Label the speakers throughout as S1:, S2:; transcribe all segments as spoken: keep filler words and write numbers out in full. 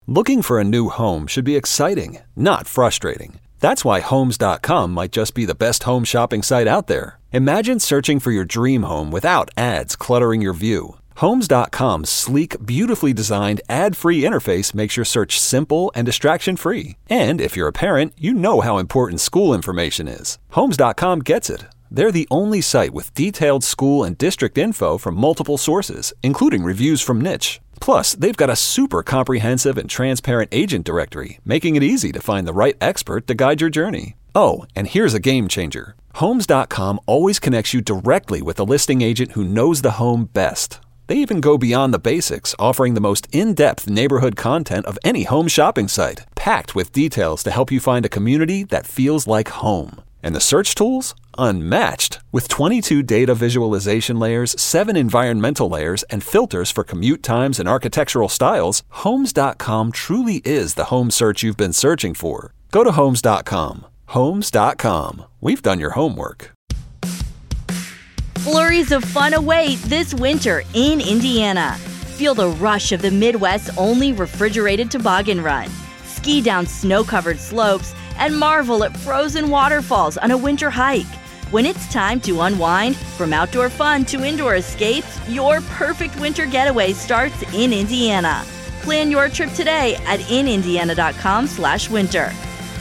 S1: Looking for a new home should be exciting, not frustrating. That's why Homes dot com might just be the best home shopping site out there. Imagine searching for your dream home without ads cluttering your view. Homes dot com's sleek, beautifully designed, ad-free interface makes your search simple and distraction-free. And if you're a parent, you know how important school information is. Homes dot com gets it. They're the only site with detailed school and district info from multiple sources, including reviews from Niche. Plus, they've got a super comprehensive and transparent agent directory, making it easy to find the right expert to guide your journey. Oh, and here's a game changer. Homes dot com always connects you directly with a listing agent who knows the home best. They even go beyond the basics, offering the most in-depth neighborhood content of any home shopping site, packed with details to help you find a community that feels like home. And the search tools? Unmatched. With twenty-two data visualization layers, seven environmental layers, and filters for commute times and architectural styles, Homes dot com truly is the home search you've been searching for. Go to Homes dot com. Homes dot com. We've done your homework.
S2: Flurries of fun await this winter in Indiana. Feel the rush of the Midwest's only refrigerated toboggan run. Ski down snow-covered slopes and marvel at frozen waterfalls on a winter hike. When it's time to unwind, from outdoor fun to indoor escapes, your perfect winter getaway starts in Indiana. Plan your trip today at in indiana dot com slash winter.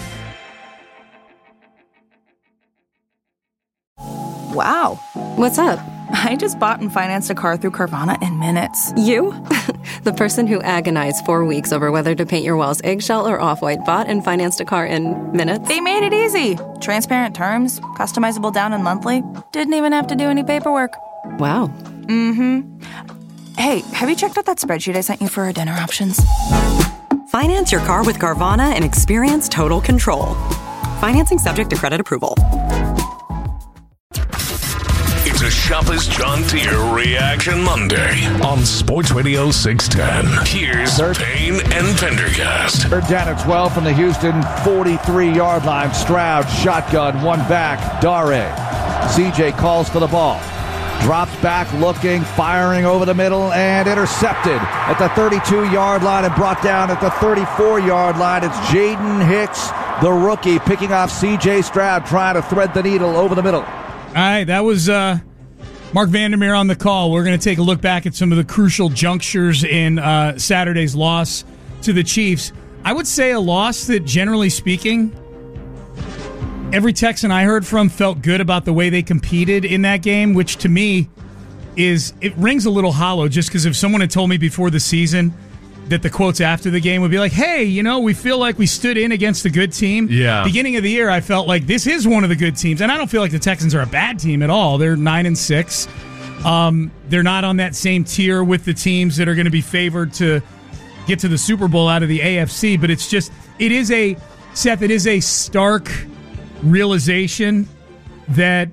S3: Wow.
S4: What's up?
S3: I just bought and financed a car through Carvana in minutes.
S4: You? The person who agonized four weeks over whether to paint your walls eggshell or off-white bought and financed a car in minutes?
S3: They made it easy. Transparent terms, customizable down and monthly. Didn't even have to do any paperwork.
S4: Wow.
S3: Mm-hmm. Hey, have you checked out that spreadsheet I sent you for our dinner options?
S5: Finance your car with Carvana and experience total control. Financing subject to credit approval.
S6: It's a Shopper's John Deere Reaction Monday on Sports Radio six ten. Here's
S7: Third.
S6: Payne and Pendergast.
S7: Third down and twelve from the Houston forty-three-yard line. Stroud, shotgun, one back. Dare. C J calls for the ball. Drops back, looking, firing over the middle, and intercepted at the thirty-two-yard line and brought down at the thirty-four-yard line. It's Jaden Hicks, the rookie, picking off C J Stroud, trying to thread the needle over the middle.
S8: All right, that was uh, Mark Vandermeer on the call. We're going to take a look back at some of the crucial junctures in uh, Saturday's loss to the Chiefs. I would say a loss that, generally speaking, every Texan I heard from felt good about the way they competed in that game, which to me is, it rings a little hollow just because if someone had told me before the season that the quotes after the game would be like, hey, you know, we feel like we stood in against a good team.
S9: Yeah.
S8: Beginning of the year, I felt like this is one of the good teams. And I don't feel like the Texans are a bad team at all. They're nine and six. Um, they're not on that same tier with the teams that are going to be favored to get to the Super Bowl out of the A F C. But it's just, it is a, Seth, it is a stark realization that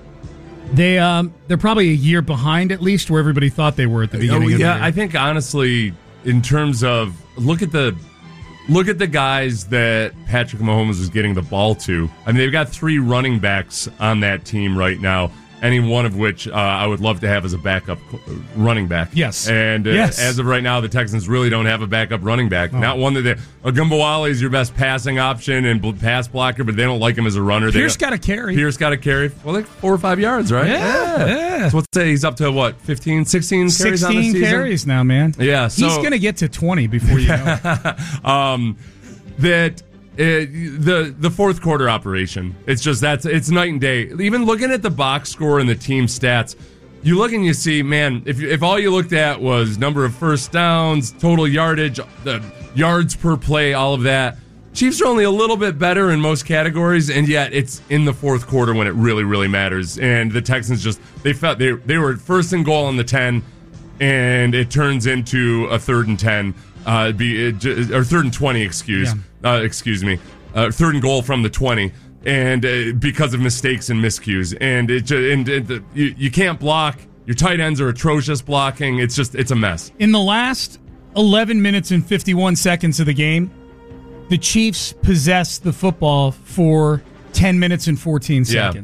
S8: they, um, they're probably a year behind at least where everybody thought they were at the beginning
S9: oh,
S8: of the
S9: yeah,
S8: year.
S9: I think honestly, in terms of look at the look at the guys that Patrick Mahomes is getting the ball to. I mean, they've got three running backs on that team right now, any one of which uh, I would love to have as a backup running back.
S8: Yes.
S9: And uh,
S8: yes.
S9: as of right now, the Texans really don't have a backup running back. Oh. Not one that they... Agumbawale is your best passing option and pass blocker, but they don't like him as a runner.
S8: Pierce got to carry.
S9: Pierce got to carry. Well, like four or five yards, right?
S8: Yeah. yeah. yeah.
S9: So let's say he's up to, what, fifteen, sixteen carries on the season?
S8: sixteen carries now, man.
S9: Yeah. So,
S8: he's going to get to twenty before you know it.
S9: um, that... It, the the fourth quarter operation, it's just that's it's night and day. Even looking at the box score and the team stats, you look and you see, man, if if all you looked at was number of first downs, total yardage, the yards per play, all of that, Chiefs are only a little bit better in most categories, and yet it's in the fourth quarter when it really really matters. And the Texans just they felt they they were first and goal on the ten, and it turns into a third and ten. Uh, be or third and twenty, excuse, yeah. uh, excuse me, uh, third and goal from the twenty, and uh, because of mistakes and miscues, and it just, and, and the, you, you can't block. Your tight ends are atrocious blocking. It's just it's a mess.
S8: In the last eleven minutes and fifty-one seconds of the game, the Chiefs possessed the football for ten minutes and fourteen seconds.
S9: Yeah.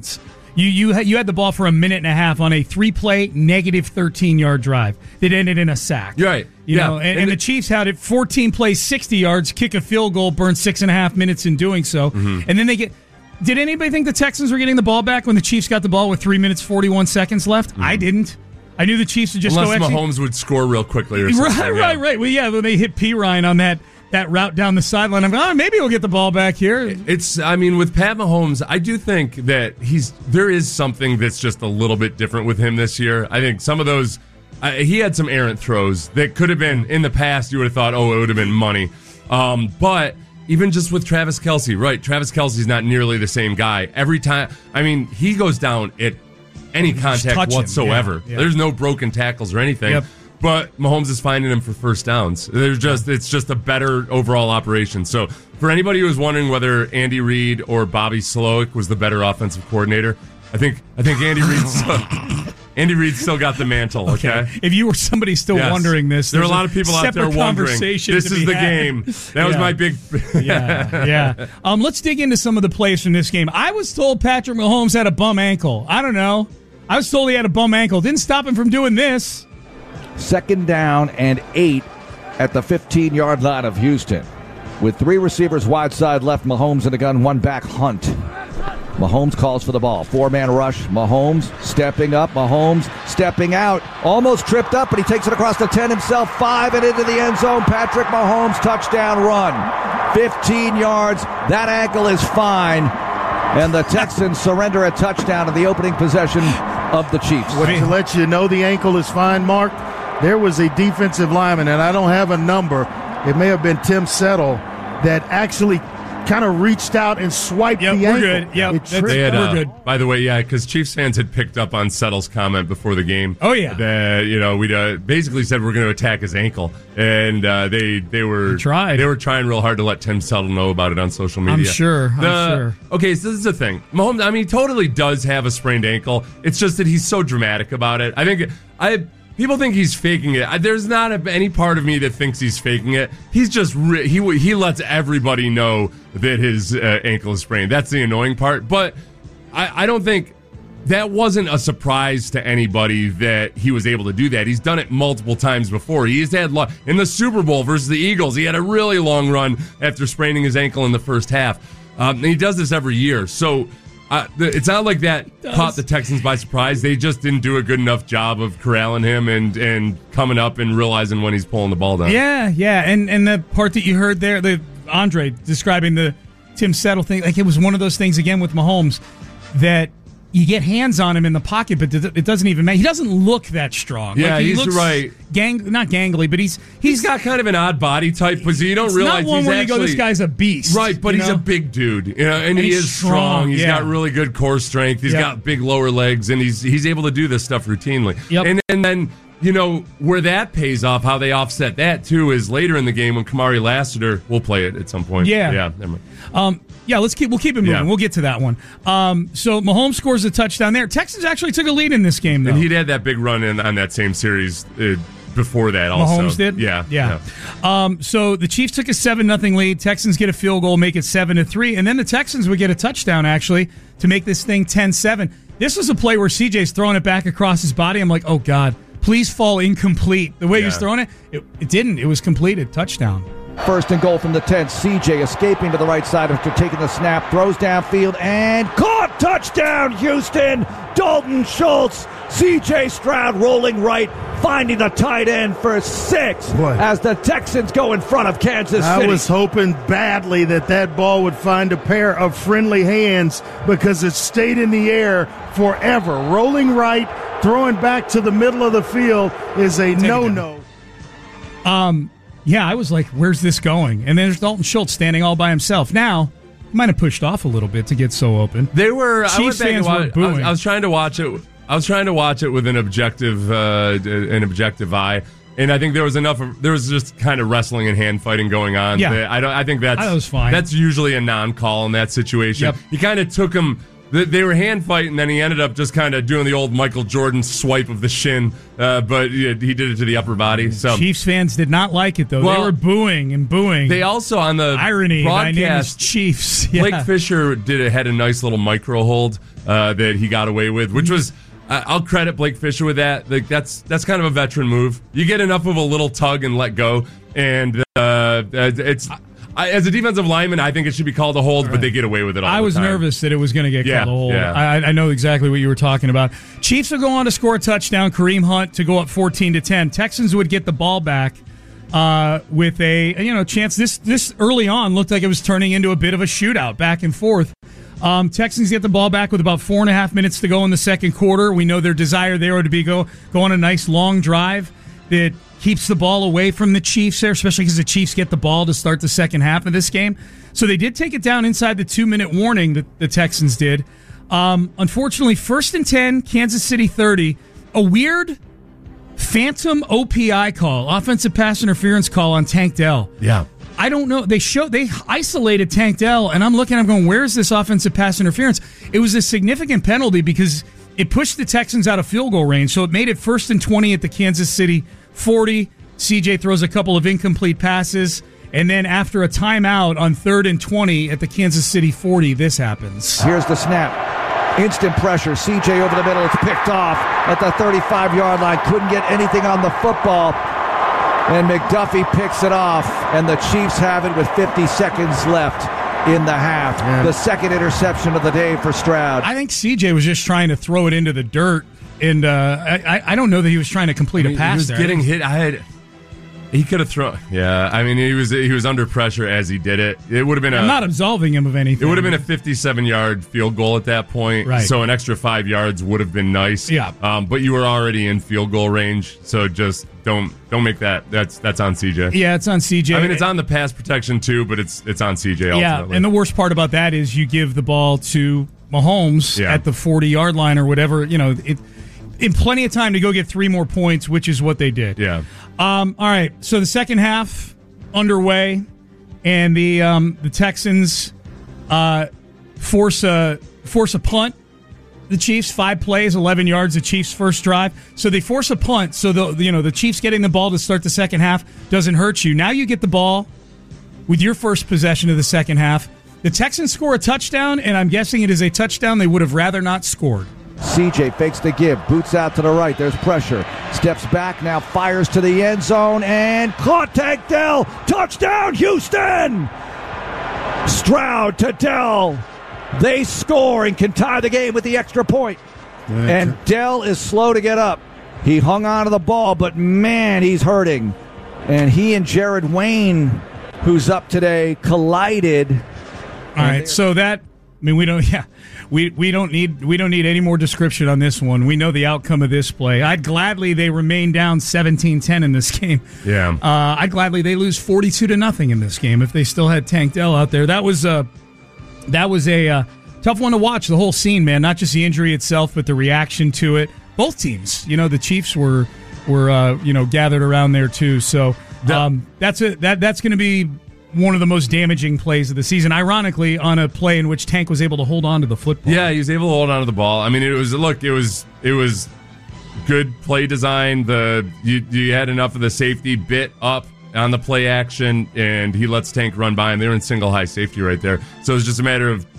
S8: You you had, you had the ball for a minute and a half on a three-play, negative thirteen-yard drive that ended in a sack.
S9: You're right.
S8: You
S9: yeah.
S8: know, and,
S9: and,
S8: and
S9: the,
S8: the Chiefs had it fourteen plays, sixty yards, kick a field goal, burn six and a half minutes in doing so.
S9: Mm-hmm.
S8: And then they get... Did anybody think the Texans were getting the ball back when the Chiefs got the ball with three minutes, forty-one seconds left?
S9: Mm-hmm.
S8: I didn't. I knew the Chiefs would just
S9: Unless
S8: go...
S9: Unless
S8: Mahomes
S9: would score real quickly or something.
S8: Right,
S9: yeah.
S8: right, right. Well, yeah, when they hit P. Ryan on that... that route down the sideline, I'm going, oh, maybe we'll get the ball back here.
S9: It's, I mean, with Pat Mahomes, I do think that he's, there is something that's just a little bit different with him this year. I think some of those, uh, he had some errant throws that could have been, in the past, you would have thought, oh, it would have been money. Um, but even just with Travis Kelce, right, Travis Kelce's not nearly the same guy. Every time, I mean, he goes down at any contact whatsoever.
S8: Yeah, yeah.
S9: There's no broken tackles or anything.
S8: Yep.
S9: But Mahomes is finding him for first downs. There's just it's just a better overall operation. So for anybody who was wondering whether Andy Reid or Bobby Slowick was the better offensive coordinator, I think I think Andy Reid still, Andy Reid still got the mantle. Okay? okay,
S8: if you were somebody still
S9: yes.
S8: wondering this,
S9: there are a lot of people out there wondering. This is the
S8: had.
S9: game. That was
S8: yeah.
S9: my big.
S8: yeah, yeah. Um, let's dig into some of the plays from this game. I was told Patrick Mahomes had a bum ankle. I don't know. I was told he had a bum ankle. Didn't stop him from doing this.
S7: Second down and eight at the fifteen-yard line of Houston. With three receivers wide side left, Mahomes in the gun, one back, Hunt. Mahomes calls for the ball. Four-man rush. Mahomes stepping up. Mahomes stepping out. Almost tripped up, but he takes it across the ten himself. Five and into the end zone. Patrick Mahomes, touchdown run. fifteen yards. That ankle is fine. And the Texans surrender a touchdown in the opening possession of the Chiefs.
S10: What to let you know the ankle is fine, Mark, there was a defensive lineman, and I don't have a number. It may have been Tim Settle that actually kind of reached out and swiped
S8: yep,
S10: the
S8: we're
S10: ankle.
S8: Good. Yep,
S9: they had,
S8: we're
S9: uh,
S8: good.
S9: By the way, yeah, because Chiefs fans had picked up on Settle's comment before the game.
S8: Oh yeah,
S9: that you know we uh, basically said we're going to attack his ankle, and uh, they they were
S8: they tried.
S9: They were trying real hard to let Tim Settle know about it on social media.
S8: I'm sure.
S9: The,
S8: I'm sure.
S9: Okay, so this is the thing. Mahomes, I mean, he totally does have a sprained ankle. It's just that he's so dramatic about it. I think I. People think he's faking it. There's not a, any part of me that thinks he's faking it. He's just re- he he lets everybody know that his uh, ankle is sprained. That's the annoying part. But I, I don't think that wasn't a surprise to anybody that he was able to do that. He's done it multiple times before. He's had lo- in the Super Bowl versus the Eagles. He had a really long run after spraining his ankle in the first half. Um, and he does this every year. So. Uh, it's not like that caught the Texans by surprise. They just didn't do a good enough job of corralling him and, and coming up and realizing when he's pulling the ball down.
S8: Yeah, yeah. And and the part that you heard there, the Andre describing the Tim Settle thing, like it was one of those things, again, with Mahomes, that you get hands on him in the pocket, but it doesn't even matter. He doesn't look that strong.
S9: Yeah,
S8: like he
S9: he's
S8: looks
S9: right.
S8: Gang, not gangly, but he's
S9: he's got kind of an odd body type, but you don't
S8: it's
S9: realize
S8: not one
S9: he's
S8: where
S9: actually
S8: you go, this guy's a beast,
S9: right? But he's
S8: know?
S9: a big dude, you know, and,
S8: and
S9: he
S8: he's
S9: is strong.
S8: strong.
S9: He's
S8: yeah.
S9: got really good core strength. He's
S8: yeah.
S9: got big lower legs, and he's he's able to do this stuff routinely.
S8: Yep.
S9: And and then. You know, where that pays off, how they offset that, too, is later in the game when Kamari Lassiter, we'll play it at some point.
S8: Yeah.
S9: Yeah, never mind.
S8: Um, yeah, let's keep, we'll keep it moving.
S9: Yeah.
S8: We'll get to that one. Um, so Mahomes scores a touchdown there. Texans actually took a lead in this game, though.
S9: And he'd had that big run in on that same series uh, before that also.
S8: Mahomes did?
S9: Yeah.
S8: Yeah. yeah. Um, so the Chiefs took a seven nothing lead. Texans get a field goal, make it seven to three. And then the Texans would get a touchdown, actually, to make this thing ten seven. This was a play where C J's throwing it back across his body. I'm like, oh, God. Please fall incomplete. The way
S9: yeah.
S8: he was throwing it, it, it didn't. It was completed. Touchdown.
S7: First and goal from the ten. C J escaping to the right side after taking the snap. Throws downfield and caught. Touchdown, Houston. Dalton Schultz. C J Stroud rolling right, finding the tight end for six
S10: Boy.
S7: as the Texans go in front of Kansas
S10: I
S7: City.
S10: was hoping badly that that ball would find a pair of friendly hands because it stayed in the air forever. Rolling right, throwing back to the middle of the field is a no-no.
S8: Um, yeah, I was like, where's this going? And then there's Dalton Schultz standing all by himself. Now, he might have pushed off a little bit to get so open.
S9: They were.
S8: Chiefs
S9: I went back
S8: fans
S9: and watched,
S8: were booing.
S9: I was, I was trying to watch it. I was trying to watch it with an objective, uh, an objective eye, and I think there was enough. Of, there was just kind of wrestling and hand fighting going on.
S8: Yeah.
S9: that I don't. I think that's
S8: that was fine.
S9: That's usually a non-call in that situation.
S8: Yep.
S9: He kind of took him They, they were hand fighting, and then he ended up just kind of doing the old Michael Jordan swipe of the shin, uh, but yeah, he did it to the upper body. So
S8: Chiefs fans did not like it, though.
S9: Well,
S8: they were booing and booing.
S9: They also, on the
S8: irony,
S9: broadcast,
S8: my name is Chiefs. Yeah.
S9: Blake Fisher did a, had a nice little micro hold uh, that he got away with, which was, uh, I'll credit Blake Fisher with that. Like that's that's kind of a veteran move. You get enough of a little tug and let go, and uh, it's. I, as a defensive lineman, I think it should be called a hold, right. But they get away with it all
S8: I
S9: the
S8: was
S9: time.
S8: nervous that it was going to get
S9: yeah,
S8: called a hold.
S9: Yeah.
S8: I, I know exactly what you were talking about. Chiefs will go on to score a touchdown. Kareem Hunt to go up fourteen to ten. Texans would get the ball back uh, with a you know chance. This this early on looked like it was turning into a bit of a shootout, back and forth. Um, Texans get the ball back with about four and a half minutes to go in the second quarter. We know their desire there would be go go on a nice long drive that keeps the ball away from the Chiefs there, especially because the Chiefs get the ball to start the second half of this game. So they did take it down inside the two-minute warning that the Texans did. Um, unfortunately, first and ten, Kansas City thirty. A weird phantom O P I call, offensive pass interference call on Tank Dell.
S9: Yeah.
S8: I don't know. They showed they isolated Tank Dell, and I'm looking, I'm going, where's this offensive pass interference? It was a significant penalty because it pushed the Texans out of field goal range, so it made it first and twenty at the Kansas City forty. C J throws a couple of incomplete passes, and then after a timeout on third and twenty at the Kansas City forty, this happens.
S7: Here's the snap. Instant pressure. C J over the middle. It's picked off at the thirty-five-yard line. Couldn't get anything on the football. And McDuffie picks it off, and the Chiefs have it with fifty seconds left in the half. Yeah. The second interception of the day for Stroud.
S8: I think C J was just trying to throw it into the dirt. And uh, I, I don't know that he was trying to complete
S9: I mean,
S8: a pass.
S9: He was
S8: there.
S9: getting hit. I had, he could have thrown. Yeah, I mean, he was he was under pressure as he did it. It would have been.
S8: I'm
S9: a,
S8: not absolving him of anything.
S9: It would have been a fifty-seven yard field goal at that point.
S8: Right.
S9: So an extra five yards would have been nice.
S8: Yeah.
S9: Um, but you were already in field goal range, so just don't don't make that. That's that's on C J.
S8: Yeah, it's on C J.
S9: I mean, it's on the pass protection too, but it's it's on C J.
S8: Yeah,
S9: Ultimately.
S8: and the worst part about that is you give the ball to Mahomes
S9: yeah.
S8: at the forty-yard line or whatever. You know, it, in plenty of time to go get three more points, which is what they did.
S9: Yeah.
S8: Um, all right, so the second half underway, and the um, the Texans uh, force a force a punt. The Chiefs, five plays, eleven yards. The Chiefs' first drive, so they force a punt. So the you know the Chiefs getting the ball to start the second half doesn't hurt you. Now you get the ball with your first possession of the second half. The Texans score a touchdown, and I'm guessing it is a touchdown they would have rather not scored.
S7: C J fakes the give, boots out to the right. There's pressure. Steps back, now fires to the end zone, and caught Tank Dell. Touchdown, Houston! Stroud to Dell. They score and can tie the game with the extra point. And Dell is slow to get up. He hung on to the ball, but man, he's hurting. And he and Jared Wayne, who's up today, collided.
S8: All right, so that I mean we don't yeah. We we don't need we don't need any more description on this one. We know the outcome of this play. I'd gladly they remain down seventeen ten in this game.
S9: Yeah.
S8: Uh, I'd gladly they lose forty-two to nothing in this game if they still had Tank Dell out there. That was a that was a uh, tough one to watch. The whole scene, man. Not just the injury itself, but the reaction to it. Both teams. You know, the Chiefs were were uh, you know gathered around there too. So um, that's it. That that's going to be one of the most damaging plays of the season, ironically, on a play in which Tank was able to hold on to the football.
S9: Yeah, he was able to hold on to the ball. I mean, it was look, it was it was good play design. The you, you had enough of the safety bit up on the play action, and he lets Tank run by him. They were in single high safety right there, so it was just a matter of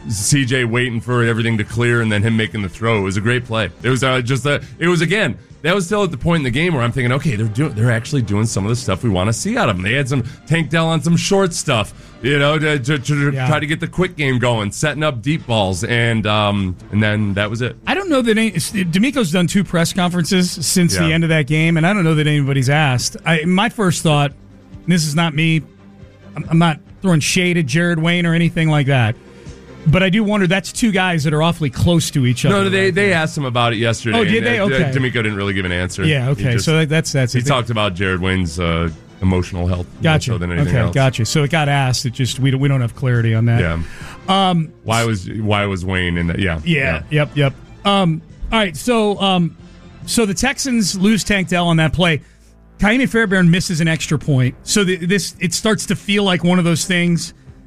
S9: C J waiting for everything to clear and then him making the throw. It was a great play. It was uh, just a. It was again. That was still at the point in the game where I'm thinking, okay, they're doing, they're actually doing some of the stuff we want to see out of them. They had some Tank Dell on some short stuff, you know, to, to, to yeah. try to get the quick game going, setting up deep balls, and um, and then that was it.
S8: I don't know that any, D'Amico's done two press conferences since
S9: yeah.
S8: the end of that game, and I don't know that anybody's asked. I, my first thought, and this is not me, I'm, I'm not throwing shade at Jared Wayne or anything like that. But I do wonder, that's two guys that are awfully close to each other.
S9: No, they
S8: right
S9: they
S8: there.
S9: asked him about it yesterday.
S8: Oh, did they?
S9: And, uh,
S8: okay.
S9: D'Amico didn't really give an answer.
S8: Yeah, okay.
S9: Just,
S8: so that's that's
S9: He
S8: it.
S9: talked about Jared Wayne's uh, emotional health.
S8: Gotcha.
S9: More so than anything
S8: okay,
S9: else.
S8: gotcha. So it got asked. It just we don't, we don't have clarity on that.
S9: Yeah.
S8: Um,
S9: why was why was Wayne in that? Yeah.
S8: Yeah. yeah. Yep. Yep. Um, all right. So um, so the Texans lose Tank Dell on that play. Ka'imi Fairbairn misses an extra point. So the, this it starts to feel like one of those things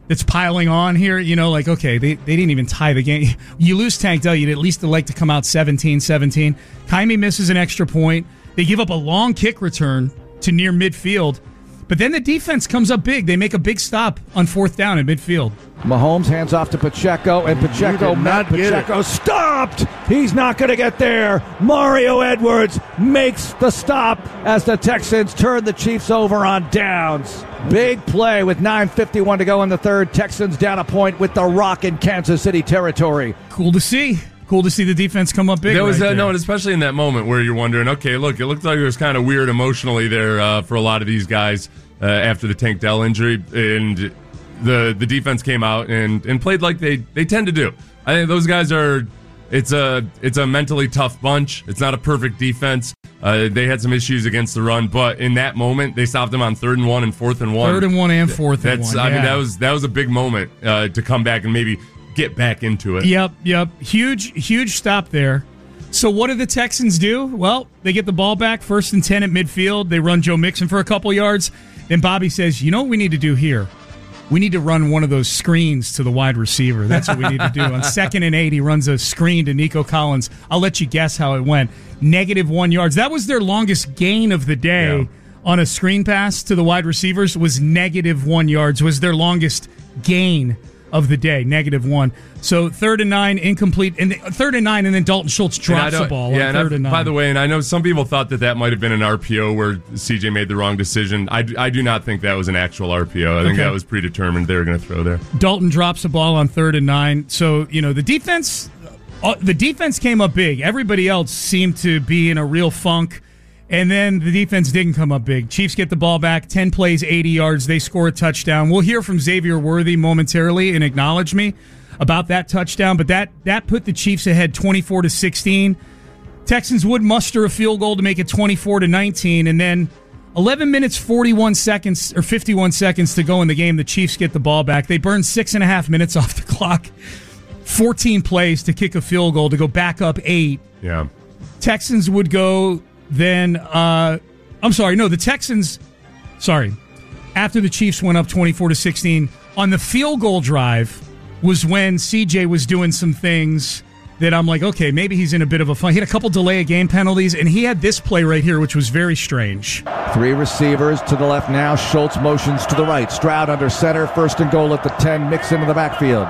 S8: that's piling on here. You know, like, okay, they, they didn't even tie the game. You lose Tank Dell, you'd at least like to come out seventeen seventeen. Kaimi misses an extra point. They give up a long kick return to near midfield. But then the defense comes up big. They make a big stop on fourth down in midfield.
S7: Mahomes hands off to Pacheco, and Pacheco, Matt Pacheco stopped. He's not going to get there. Mario Edwards makes the stop as the Texans turn the Chiefs over on downs. Big play with nine fifty-one to go in the third. Texans down a point with the Rock in Kansas City territory.
S8: Cool to see. Cool to see the defense come up big.
S9: There was
S8: right
S9: uh,
S8: there.
S9: no, and especially in that moment where you're wondering, okay, look, it looked like it was kind of weird emotionally there uh, for a lot of these guys uh, after the Tank Dell injury, and the the defense came out and, and played like they, they tend to do. I think those guys are. It's a it's a mentally tough bunch. It's not a perfect defense. Uh, they had some issues against the run, but in that moment, they stopped them on third and one and fourth and one.
S8: Third and one and fourth
S9: That's,
S8: and one.
S9: I
S8: yeah.
S9: mean, that was that was a big moment uh, to come back and maybe get back into it.
S8: Yep, yep. Huge, huge stop there. So what do the Texans do? Well, they get the ball back, first and ten at midfield. They run Joe Mixon for a couple yards. Then Bobby says, you know what we need to do here? We need to run one of those screens to the wide receiver. That's what we need to do. On second and eight, he runs a screen to Nico Collins. I'll let you guess how it went. Negative one yards. That was their longest gain of the day yeah. on a screen pass to the wide receivers was negative one yards, was their longest gain of the day, negative one. So third and nine, incomplete, and third and nine, and then Dalton Schultz drops the ball
S9: yeah,
S8: on third and, and nine.
S9: By the way, and I know some people thought that that might have been an R P O where C J made the wrong decision. I, I do not think that was an actual R P O. I think
S8: okay.
S9: that was predetermined they were going to throw there.
S8: Dalton drops the ball on third and nine. So, you know, the defense, uh, the defense came up big. Everybody else seemed to be in a real funk. And then the defense didn't come up big. Chiefs get the ball back, ten plays, eighty yards. They score a touchdown. We'll hear from Xavier Worthy momentarily and acknowledge me about that touchdown, but that, that put the Chiefs ahead twenty-four to sixteen. Texans would muster a field goal to make it twenty-four to nineteen, and then eleven minutes, forty-one seconds, or fifty-one seconds to go in the game. The Chiefs get the ball back. They burn six and a half minutes off the clock, fourteen plays to kick a field goal to go back up eight.
S9: Yeah.
S8: Texans would go... Then, uh, I'm sorry, no, the Texans, sorry, after the Chiefs went up twenty-four to sixteen, on the field goal drive was when C J was doing some things that I'm like, okay, maybe he's in a bit of a fun. He had a couple delay of game penalties, and he had this play right here, which was very strange.
S7: Three receivers to the left now. Schultz motions to the right. Stroud under center, first and goal at the ten, Mixon in the backfield.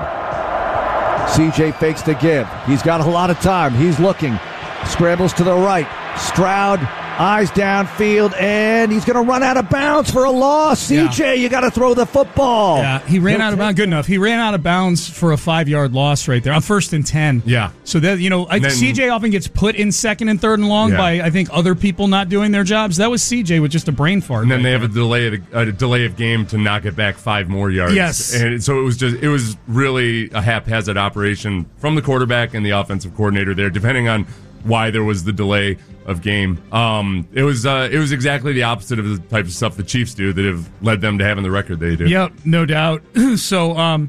S7: C J fakes to give. He's got a lot of time. He's looking. Scrambles to the right. Stroud, eyes downfield, and he's going to run out of bounds for a loss. C J, yeah. you got to throw the football.
S8: Yeah, he ran He'll out of bounds. Good enough. He ran out of bounds for a five-yard loss right there on first and ten.
S9: Yeah.
S8: So that you know, then, C J often gets put in second and third and long yeah. by I think other people not doing their jobs. That was C J with just a brain fart.
S9: And then
S8: right
S9: they
S8: there.
S9: have a delay of the, a delay of game to knock it back five more yards.
S8: Yes.
S9: And so it was just it was really a haphazard operation from the quarterback and the offensive coordinator there, depending on why there was the delay of game. Um, it was uh, it was exactly the opposite of the type of stuff the Chiefs do that have led them to having the record they do.
S8: Yep, no doubt. so um,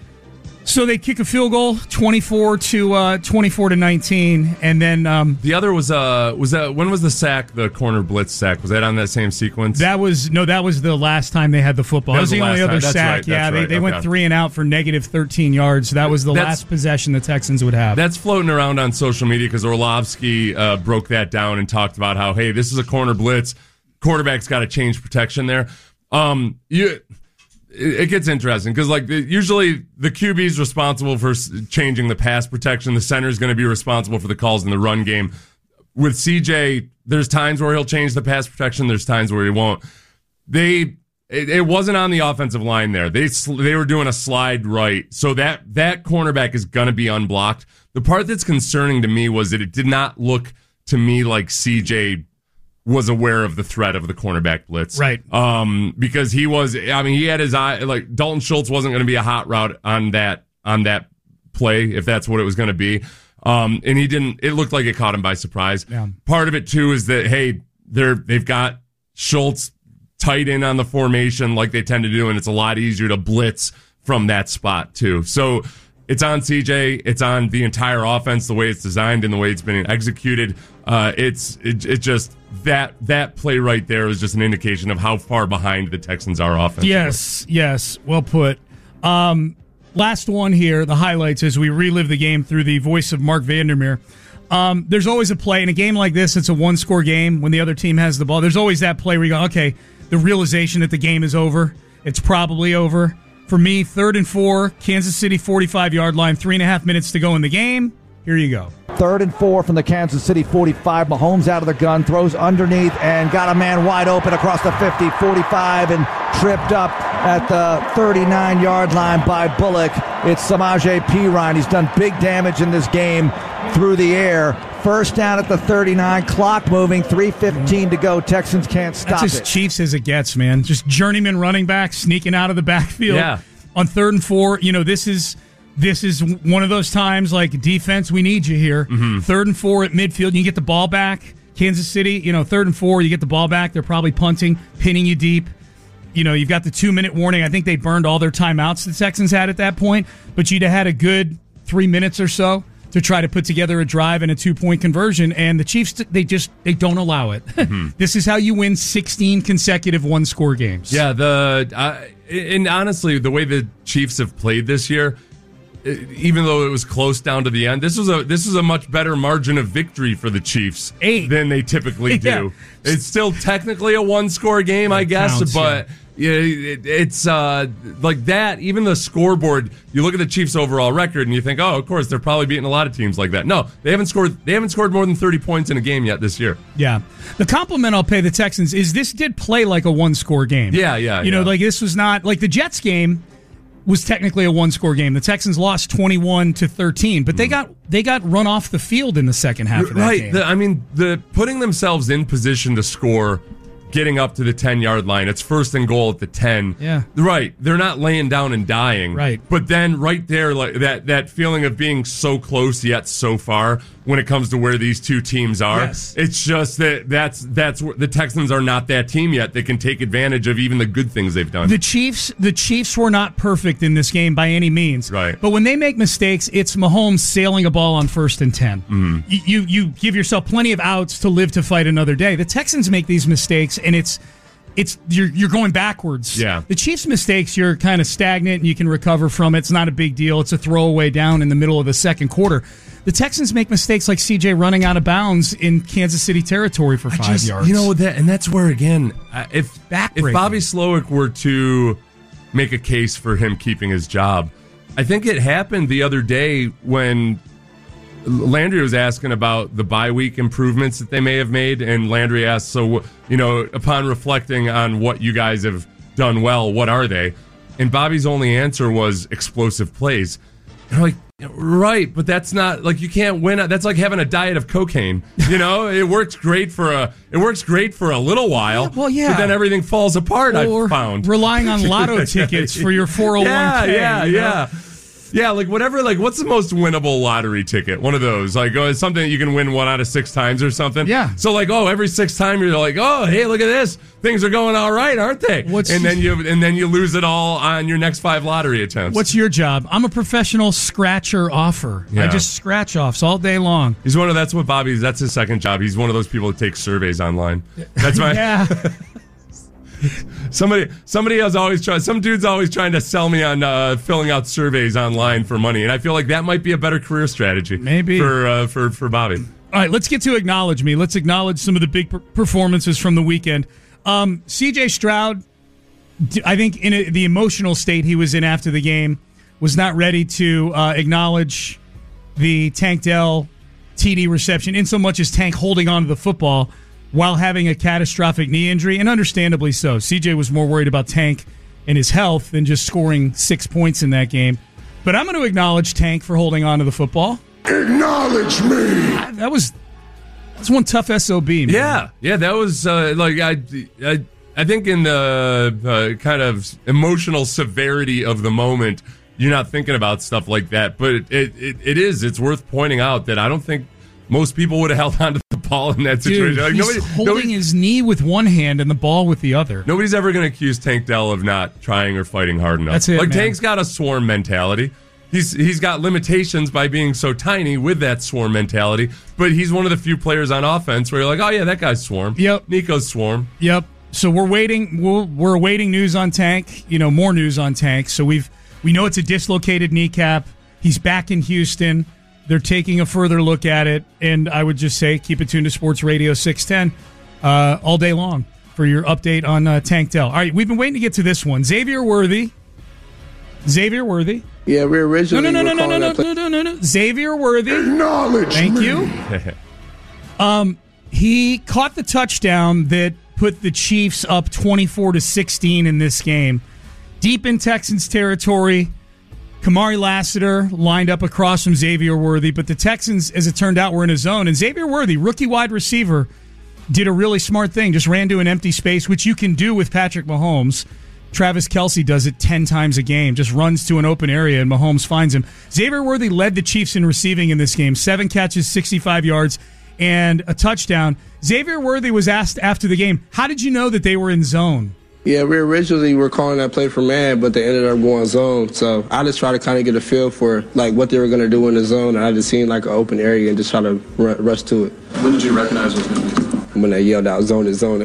S8: so they kick a field goal, twenty-four to uh, twenty-four to nineteen, and then um,
S9: the other was uh was that when was the sack, the corner blitz sack? Was that on that same sequence?
S8: That was no, that was the last time they had the football. That, that was the, the only other time. sack.
S9: Right,
S8: yeah, they,
S9: right.
S8: they
S9: okay.
S8: went three and out for negative thirteen yards. That was the
S9: that's,
S8: last possession the Texans would have.
S9: That's floating around on social media because Orlovsky uh, broke that down and talked about how, hey, this is a corner blitz. Quarterback's got to change protection there. Um, you. It gets interesting because, like, usually the Q B is responsible for changing the pass protection. The center is going to be responsible for the calls in the run game. With C J, there's times where he'll change the pass protection. There's times where he won't. They it, it wasn't on the offensive line there. They they were doing a slide right, so that that cornerback is going to be unblocked. The part that's concerning to me was that it did not look to me like C J was aware of the threat of the cornerback blitz.
S8: Right.
S9: Um, because he was, I mean, he had his eye, like Dalton Schultz wasn't going to be a hot route on that, on that play, if that's what it was going to be. Um, and he didn't, it looked like it caught him by surprise.
S8: Yeah.
S9: Part of it too is that, hey, they're, they've got Schultz tight in on the formation like they tend to do, and it's a lot easier to blitz from that spot too. So it's on C J, it's on the entire offense, the way it's designed and the way it's been executed. Uh, it's, it, it just, That that play right there is just an indication of how far behind the Texans are offensively.
S8: Yes, yes, well put. Um, last one here, the highlights as we relive the game through the voice of Mark Vandermeer. Um, there's always a play in a game like this. It's a one-score game when the other team has the ball. There's always that play where you go, okay, the realization that the game is over. It's probably over. For me, third and four, Kansas City forty-five-yard line, three and a half minutes to go in the game. Here you go.
S7: Third and four from the Kansas City forty-five. Mahomes out of the gun, throws underneath, and got a man wide open across the fifty, forty-five, and tripped up at the thirty-nine-yard line by Bullock. It's Samaje Perine. He's done big damage in this game through the air. First down at the thirty-nine, clock moving, three fifteen to go. Texans can't stop
S8: That's as
S7: it.
S8: Chiefs as it gets, man. Just journeyman running back sneaking out of the backfield.
S9: Yeah.
S8: On third and four, you know, this is this is one of those times like defense, we need you here.
S9: Mm-hmm.
S8: Third and four at midfield, you get the ball back. Kansas City, you know, third and four, you get the ball back. They're probably punting, pinning you deep. You know, you've got the two-minute warning. I think they burned all their timeouts the Texans had at that point, but you'd have had a good three minutes or so to try to put together a drive and a two-point conversion, and the Chiefs, they just they don't allow it. Mm-hmm. This is how you win sixteen consecutive one-score games.
S9: Yeah, the uh, and honestly, the way the Chiefs have played this year, even though it was close down to the end, this was a this was a much better margin of victory for the Chiefs
S8: Eight.
S9: than they typically do.
S8: Yeah.
S9: It's still technically a one-score game, I guess,
S8: counts,
S9: but yeah. it, it's uh, like that. Even the scoreboard, you look at the Chiefs' overall record, and you think, oh, of course, they're probably beating a lot of teams like that. No, they haven't scored. They haven't scored more than thirty points in a game yet this year.
S8: Yeah, the compliment I'll pay the Texans is this did play like a one-score game.
S9: Yeah, yeah,
S8: you know,
S9: yeah.
S8: like this was not like the Jets game was technically a one-score game. The Texans lost twenty-one to thirteen, but they got they got run off the field in the second half of that
S9: right.
S8: game.
S9: The, I mean, the putting themselves in position to score, getting up to the ten-yard line. It's first and goal at the ten.
S8: Yeah.
S9: Right. They're not laying down and dying.
S8: Right.
S9: But then right there, like that that feeling of being so close yet so far when it comes to where these two teams are.
S8: Yes.
S9: It's just that that's that's the Texans are not that team yet that can take advantage of even the good things they've done.
S8: The Chiefs, the Chiefs were not perfect in this game by any means.
S9: Right.
S8: But when they make mistakes, it's Mahomes sailing a ball on first and ten.
S9: Mm-hmm.
S8: You, you you give yourself plenty of outs to live to fight another day. The Texans make these mistakes, and it's it's you're you're going backwards.
S9: Yeah.
S8: The Chiefs' mistakes, you're kind of stagnant, and you can recover from it. It's not a big deal. It's a throwaway down in the middle of the second quarter. The Texans make mistakes like C J running out of bounds in Kansas City territory for
S9: I
S8: five
S9: just,
S8: yards.
S9: You know that, and that's where again, uh, if if
S8: Backbreaking.
S9: Bobby Slowick were to make a case for him keeping his job, I think it happened the other day when Landry was asking about the bye week improvements that they may have made, and Landry asked, "So, you know, upon reflecting on what you guys have done well, what are they?" And Bobby's only answer was explosive plays. And I'm like, right, but that's not like you can't win. That's like having a diet of cocaine. You know, it works great for a it works great for a little while.
S8: Yeah, well, yeah.
S9: But then everything falls apart.
S8: Or
S9: I've found
S8: relying on lotto tickets for your four oh one k.
S9: Yeah, yeah,
S8: you know?
S9: yeah. Yeah, like whatever, like what's the most winnable lottery ticket? One of those. Like, oh, it's something that you can win one out of six times or something.
S8: Yeah.
S9: So like, oh, every sixth time you're like, oh, hey, look at this. Things are going all right, aren't they?
S8: What's
S9: and then you and then you lose it all on your next five lottery attempts.
S8: What's your job? I'm a professional scratcher offer. I
S9: Yeah.
S8: just scratch offs all day long.
S9: He's one of that's what Bobby's that's his second job. He's one of those people that takes surveys online. That's my
S8: Yeah.
S9: somebody somebody is always trying some dude's always trying to sell me on uh, filling out surveys online for money, and I feel like that might be a better career strategy.
S8: Maybe.
S9: for uh, for for Bobby.
S8: All right, let's get to acknowledge me. Let's acknowledge some of the big per- performances from the weekend. Um, C J Stroud, d- I think in a, the emotional state he was in after the game, was not ready to uh, acknowledge the Tank Dell T D reception in so much as Tank holding on to the football while having a catastrophic knee injury, and understandably so. C J was more worried about Tank and his health than just scoring six points in that game. But I'm going to acknowledge Tank for holding on to the football.
S6: Acknowledge me.
S8: That was that's one tough S O B, man.
S9: Yeah, yeah, that was uh, like I, I, I think in the uh, kind of emotional severity of the moment, you're not thinking about stuff like that. But it, it, it is. It's worth pointing out that I don't think most people would have held on to the ball in that situation.
S8: Dude,
S9: Like,
S8: he's
S9: nobody,
S8: holding
S9: nobody,
S8: his knee with one hand and the ball with the other.
S9: nobody's ever going to accuse Tank Dell of not trying or fighting hard enough.
S8: That's it,
S9: Like
S8: man.
S9: Tank's got a swarm mentality. He's he's got limitations by being so tiny with that swarm mentality, but he's one of the few players on offense where you're like, oh yeah, that guy's swarm.
S8: Yep.
S9: Nico's swarm.
S8: Yep. So we're waiting. We're, we're awaiting news on Tank. You know, more news on Tank. So we've We know it's a dislocated kneecap. He's back in Houston. They're taking a further look at it, and I would just say keep it tuned to Sports Radio six ten uh, all day long for your update on uh, Tank Dell. All right, we've been waiting to get to this one. Xavier Worthy. Xavier Worthy.
S11: Yeah, we originally
S8: no, no, no,
S11: were
S8: no, no, no,
S11: calling
S8: no,
S11: that
S8: no, no, no. Xavier Worthy.
S10: Acknowledge
S8: Thank
S10: me.
S8: you. um, he caught the touchdown that put the Chiefs up twenty-four to sixteen in this game. Deep in Texans territory. Kamari Lassiter lined up across from Xavier Worthy, but the Texans, as it turned out, were in a zone. And Xavier Worthy, rookie wide receiver, did a really smart thing, just ran to an empty space, which you can do with Patrick Mahomes. Travis Kelce does it ten times a game, just runs to an open area, and Mahomes finds him. Xavier Worthy led the Chiefs in receiving in this game, seven catches, sixty-five yards, and a touchdown. Xavier Worthy was asked after the game, how did you know that they were in zone?
S11: Yeah, we originally were calling that play for man, but they ended up going zone. So I just tried to kind of get a feel for like what they were going to do in the zone, and I just seen like an open area and just try to run, rush to it.
S12: When did you recognize was going to be zone?
S11: When they yelled out, zone it, zone it.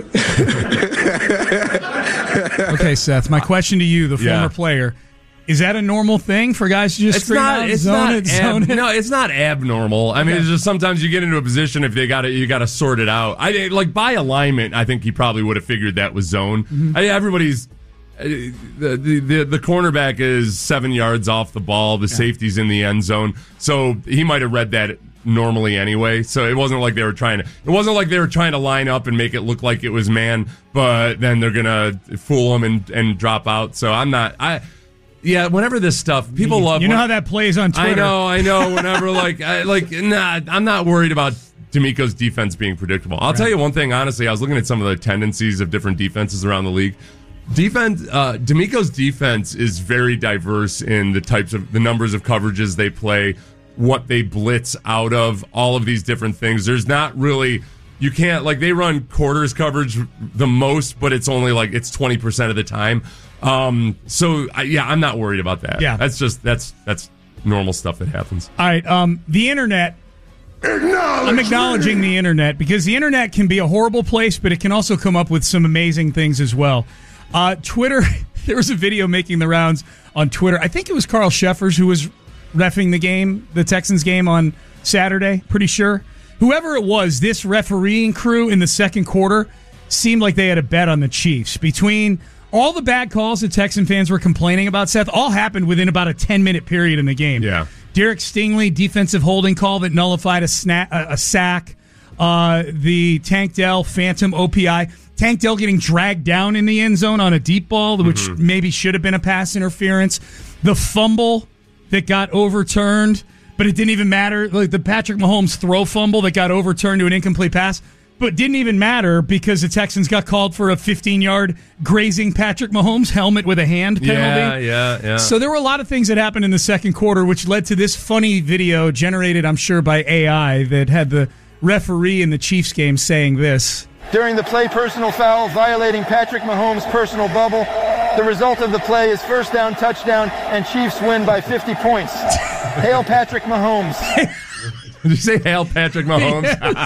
S8: Okay, Seth, my question to you, the former
S9: Yeah.
S8: player, is that a normal thing for guys to just
S9: It's
S8: scream
S9: not.
S8: out,
S9: It's
S8: zone
S9: not.
S8: it,
S9: ab-
S8: zone it?
S9: No, it's not abnormal. I mean,
S8: Okay.
S9: it's just sometimes you get into a position if they got to, you got to sort it out. I like by alignment. I think he probably would have figured that was zone.
S8: Mm-hmm.
S9: I, everybody's uh, the, the the the cornerback is seven yards off the ball. The safety's in the end zone, so he might have read that normally anyway. So it wasn't like they were trying to. It wasn't like they were trying to line up and make it look like it was man, but then they're gonna fool him and and drop out. So I'm not. I. Yeah, whenever this stuff, people love.
S8: You know
S9: when,
S8: how that plays on Twitter.
S9: I know, I know. Whenever, like, I, like, nah, I'm not worried about D'Amico's defense being predictable. I'll
S8: Right.
S9: tell you one thing, honestly. I was looking at some of the tendencies of different defenses around the league. Defense, uh, D'Amico's defense is very diverse in the types of the numbers of coverages they play, what they blitz out of, all of these different things. There's not really. You can't, like, they run quarters coverage the most, but it's only like it's twenty percent of the time. Um, so I, yeah, I'm not worried about that.
S8: Yeah.
S9: That's just, that's, that's normal stuff that happens.
S8: All right, um, the internet. I'm acknowledging the internet because the internet can be a horrible place, but it can also come up with some amazing things as well. Uh, Twitter, there was a video making the rounds on Twitter. I think it was Carl Sheffers who was reffing the game, the Texans game on Saturday, pretty sure. Whoever it was, this refereeing crew in the second quarter seemed like they had a bet on the Chiefs. Between all the bad calls that Texan fans were complaining about, Seth, all happened within about a ten-minute period in the game.
S9: Yeah.
S8: Derek Stingley, defensive holding call that nullified a, sna- a, a sack. Uh, the Tank Dell phantom O P I. Tank Dell getting dragged down in the end zone on a deep ball, which
S9: Mm-hmm.
S8: maybe should have been a pass interference. The fumble that got overturned, but it didn't even matter. Like the Patrick Mahomes throw fumble that got overturned to an incomplete pass, but didn't even matter because the Texans got called for a fifteen-yard grazing Patrick Mahomes helmet with a hand penalty.
S9: Yeah, yeah, yeah.
S8: So there were a lot of things that happened in the second quarter, which led to this funny video generated, I'm sure, by A I that had the referee in the Chiefs game saying this.
S13: During the play, personal foul violating Patrick Mahomes' personal bubble. The result of the play is first down, touchdown, and Chiefs win by fifty points. Hail Patrick Mahomes.
S9: Did you say hail Patrick Mahomes?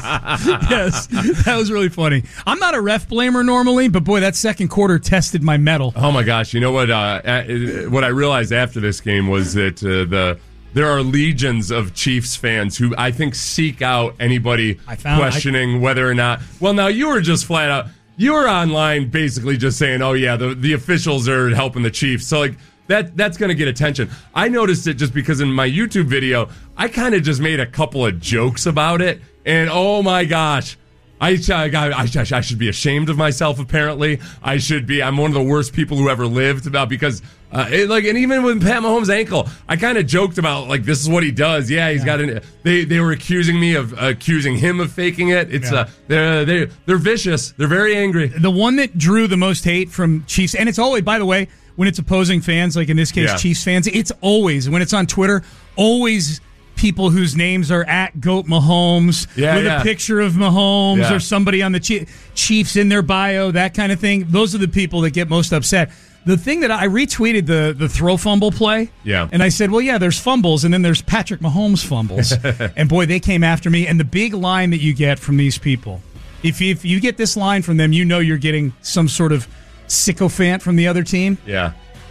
S8: Yes. Yes, that was really funny. I'm not a ref blamer normally, but boy, that second quarter tested my mettle.
S9: Oh my gosh! You know what? Uh, what I realized after this game was that uh, the there are legions of Chiefs fans who I think seek out anybody
S8: I found,
S9: questioning I, whether or not. Well, now you were just flat out. You were online basically just saying, "Oh yeah, the the officials are helping the Chiefs." So like. That that's going to get attention. I noticed it just because in my YouTube video, I kind of just made a couple of jokes about it, and oh my gosh, I I, I I should be ashamed of myself. Apparently, I should be. I'm one of the worst people who ever lived about because uh, it, like and even with Pat Mahomes' ankle, I kind of joked about like this is what he does. Yeah, he's yeah. got an. They they were accusing me of uh, accusing him of faking it. It's yeah. uh they're they they're vicious. They're very angry.
S8: The one that drew the most hate from Chiefs, and it's always by the way. When it's opposing fans, like in this case, yeah. Chiefs fans, it's always, when it's on Twitter, always people whose names are at Goat Mahomes
S9: yeah,
S8: with
S9: yeah.
S8: a picture of Mahomes
S9: yeah.
S8: or somebody on the Chiefs in their bio, that kind of thing. Those are the people that get most upset. The thing that I retweeted the the throw fumble play,
S9: yeah,
S8: and I said, well, yeah, there's fumbles, and then there's Patrick Mahomes fumbles. And boy, they came after me. And the big line that you get from these people, if you, if you get this line from them, you know you're getting some sort of sycophant from the other team.
S9: Yeah.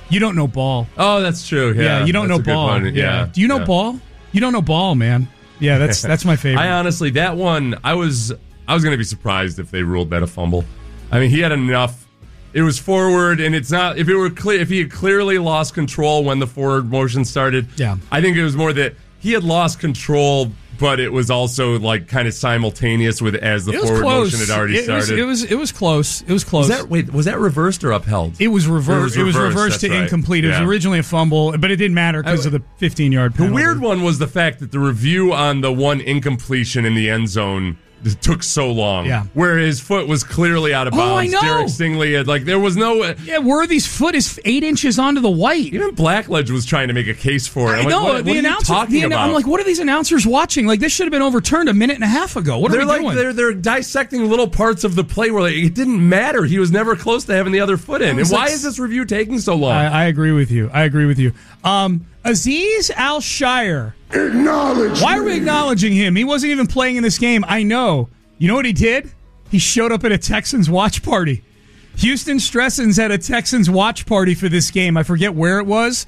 S8: You don't know ball.
S9: Oh, that's true. Yeah,
S8: yeah you don't
S9: that's
S8: know ball.
S9: Yeah.
S8: yeah. Do you know
S9: yeah.
S8: ball? You don't know ball, man. Yeah, that's that's my favorite.
S9: I honestly, that one, I was I was going to be surprised if they ruled that a fumble. I mean, he had enough. It was forward, and it's not. If it were clear, if he had clearly lost control when the forward motion started,
S8: yeah.
S9: I think it was more that he had lost control, but it was also like kind of simultaneous with as the forward
S8: close.
S9: motion had already
S8: it
S9: started.
S8: Was, it was it was close. It was close.
S9: Was that, wait, was that reversed or upheld?
S8: It was reversed. It was,
S9: it was
S8: reversed,
S9: reversed
S8: to
S9: right.
S8: incomplete. It
S9: yeah.
S8: was originally a fumble, but it didn't matter because of the fifteen-yard penalty.
S9: The weird one was the fact that the review on the one incompletion in the end zone took so long.
S8: Yeah.
S9: Where his foot was clearly out of bounds.
S8: Oh, I know.
S9: Derek Stingley had, like, there was no.
S8: Yeah, Worthy's foot is eight inches onto the white.
S9: Even Blackledge was trying to make a case for it. I'm
S8: I know.
S9: like, what,
S8: the
S9: what
S8: announcer,
S9: are you talking
S8: the,
S9: about?
S8: I'm like, what are these announcers watching? Like, this should have been overturned a minute and a half ago. What
S9: they're
S8: are we
S9: like,
S8: doing?
S9: They're, they're dissecting little parts of the play where like, it didn't matter. He was never close to having the other foot in. And why
S8: like,
S9: is this review taking so long?
S8: I, I agree with you. I agree with you. Um, Azeez Al-Shire.
S14: Acknowledge
S8: Why
S14: me.
S8: are we acknowledging him? He wasn't even playing in this game. I know. You know what he did? He showed up at a Texans watch party. Houston Stressens had a Texans watch party for this game. I forget where it was.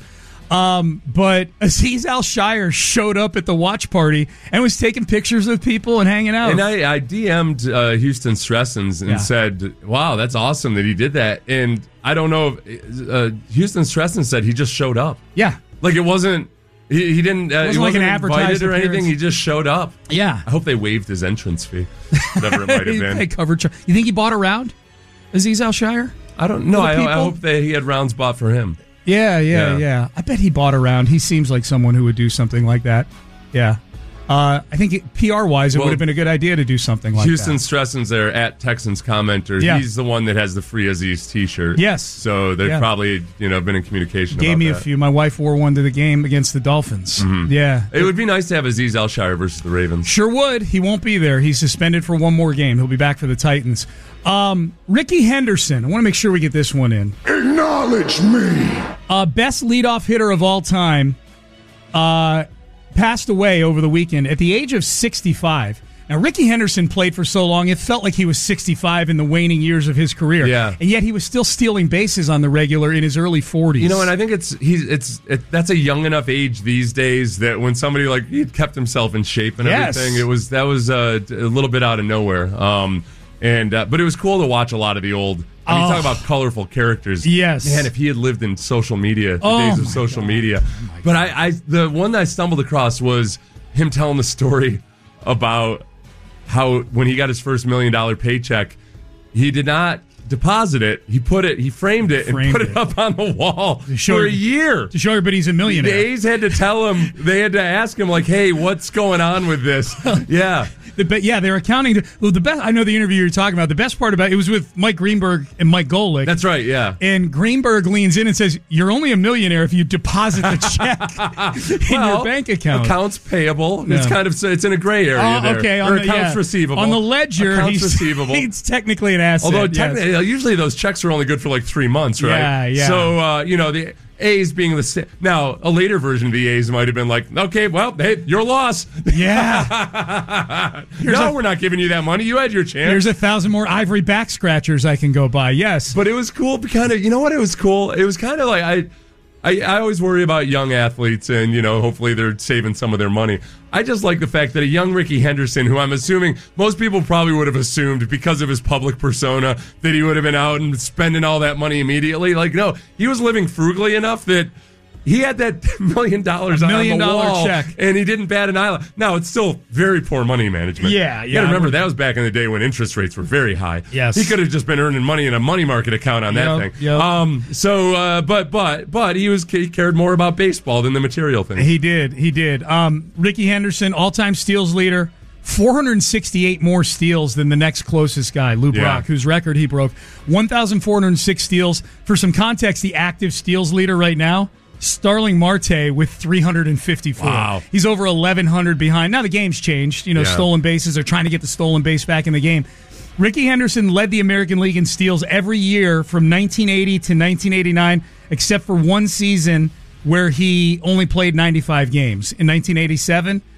S8: Um, but Azeez Al-Shire showed up at the watch party and was taking pictures of people and hanging out.
S9: And I, I D M'd uh, Houston Stressens and
S8: Yeah.
S9: said, wow, that's awesome that he did that. And I don't know if uh, Houston Stressens said he just showed up.
S8: Yeah.
S9: Like it wasn't, he, he didn't, uh,
S8: It wasn't
S9: he
S8: like
S9: wasn't
S8: an
S9: invited
S8: advertised
S9: or anything.
S8: appearance.
S9: He just showed up.
S8: Yeah.
S9: I hope they waived his entrance fee. Whatever it might have been.
S8: They covered. You think he bought a round? Azeez Al-Shire?
S9: I don't know. I,
S8: Little
S9: I
S8: people?
S9: hope that he had rounds bought for him.
S8: Yeah, yeah,
S9: Yeah.
S8: yeah, I bet he bought a round. He seems like someone who would do something like that. Yeah. Uh, I think it, P R-wise, it
S9: Well,
S8: would have been a good idea to do something like
S9: Houston
S8: that.
S9: Stressens there at Texans commenter.
S8: Yeah.
S9: He's the one that has the free Aziz T-shirt.
S8: Yes.
S9: So they've
S8: Yeah.
S9: probably you know been in communication.
S8: Gave
S9: about
S8: me
S9: that.
S8: a few. My wife wore one to the game against the Dolphins.
S9: Mhm.
S8: Yeah.
S9: It would be nice to have Azeez Al-Shire versus the Ravens.
S8: Sure would. He won't be there. He's suspended for one more game. He'll be back for the Titans. Um, Ricky Henderson. I want to make sure we get this one in.
S14: Acknowledge me.
S8: Uh, best leadoff hitter of all time. Uh, passed away over the weekend at the age of sixty-five. Now, Ricky Henderson played for so long, it felt like he was sixty-five in the waning years of his career.
S9: Yeah.
S8: And yet he was still stealing bases on the regular in his early forties.
S9: You know, and I think it's he's it's it, that's a young enough age these days that when somebody like he kept himself in shape and
S8: Yes.
S9: everything, it was that was uh, a little bit out of nowhere. Um, and uh, but it was cool to watch a lot of the old. I mean,
S8: Oh.
S9: you talk about colorful characters.
S8: Yes.
S9: Man, if he had lived in social media, the
S8: Oh
S9: days of
S8: my
S9: social
S8: God.
S9: media. But I, I, the one that I stumbled across was him telling the story about how when he got his first million dollar paycheck, he did not deposit it. He put it, he framed it
S8: Framed
S9: and put
S8: it.
S9: it up on the wall
S8: show
S9: for a
S8: you-
S9: year.
S8: To show everybody he's a
S9: The
S8: millionaire.
S9: A's had to tell him, they had to ask him, like, hey, what's going on with this? Yeah.
S8: The, but yeah, they're accounting. To, well, the best. I know the interview you're talking about. The best part about it was with Mike Greenberg and Mike Golick.
S9: That's right, yeah.
S8: And Greenberg leans in and says, "You're only a millionaire if you deposit the check in
S9: Well,
S8: your bank account."
S9: Accounts payable. It's
S8: Yeah.
S9: kind of, it's in a gray area
S8: Oh,
S9: there.
S8: okay,
S9: or
S8: on the,
S9: accounts
S8: yeah.
S9: receivable.
S8: On the ledger,
S9: accounts
S8: he's,
S9: receivable.
S8: It's technically an asset.
S9: Although
S8: yes.
S9: technically, usually those checks are only good for like three months, right?
S8: Yeah, yeah.
S9: So, uh, you know, the A's being the sa- now a later version of the A's might have been like, okay, well, hey, your loss.
S8: Yeah.
S9: no,
S8: a-
S9: we're not giving you that money. You had your chance.
S8: Here's a thousand more ivory back scratchers I can go buy. Yes,
S9: But it was cool. Kind of, you know what? It was cool. It was kind of like I, I, I always worry about young athletes, and you know, hopefully they're saving some of their money. I just like the fact that a young Ricky Henderson, who I'm assuming most people probably would have assumed because of his public persona that he would have been out and spending all that money immediately. Like, no, he was living frugally enough that he had that million dollars
S8: A
S9: on
S8: million
S9: the
S8: dollar
S9: wall,
S8: check.
S9: and he didn't bat an eyelid. Now it's still very poor money management.
S8: Yeah,
S9: You
S8: yeah.
S9: gotta remember that was back in the day when interest rates were very high.
S8: Yes.
S9: He could have just been earning money in a money market account on that
S8: Yep,
S9: thing.
S8: yep.
S9: Um. So, uh, but but but he was he cared more about baseball than the material thing.
S8: he did. He did. Um, Ricky Henderson, all-time steals leader. four hundred sixty-eight more steals than the next closest guy, Lou
S9: Yeah.
S8: Brock, whose record he broke. one thousand four hundred six steals. For some context, the active steals leader right now, Starling Marte with three hundred fifty-four.
S9: Wow.
S8: He's over eleven hundred behind. Now the game's changed. You know,
S9: Yeah.
S8: stolen bases are trying to get the stolen base back in the game. Ricky Henderson led the American League in steals every year from nineteen eighty to nineteen eighty-nine, except for one season where he only played ninety-five games. In nineteen eighty-seven,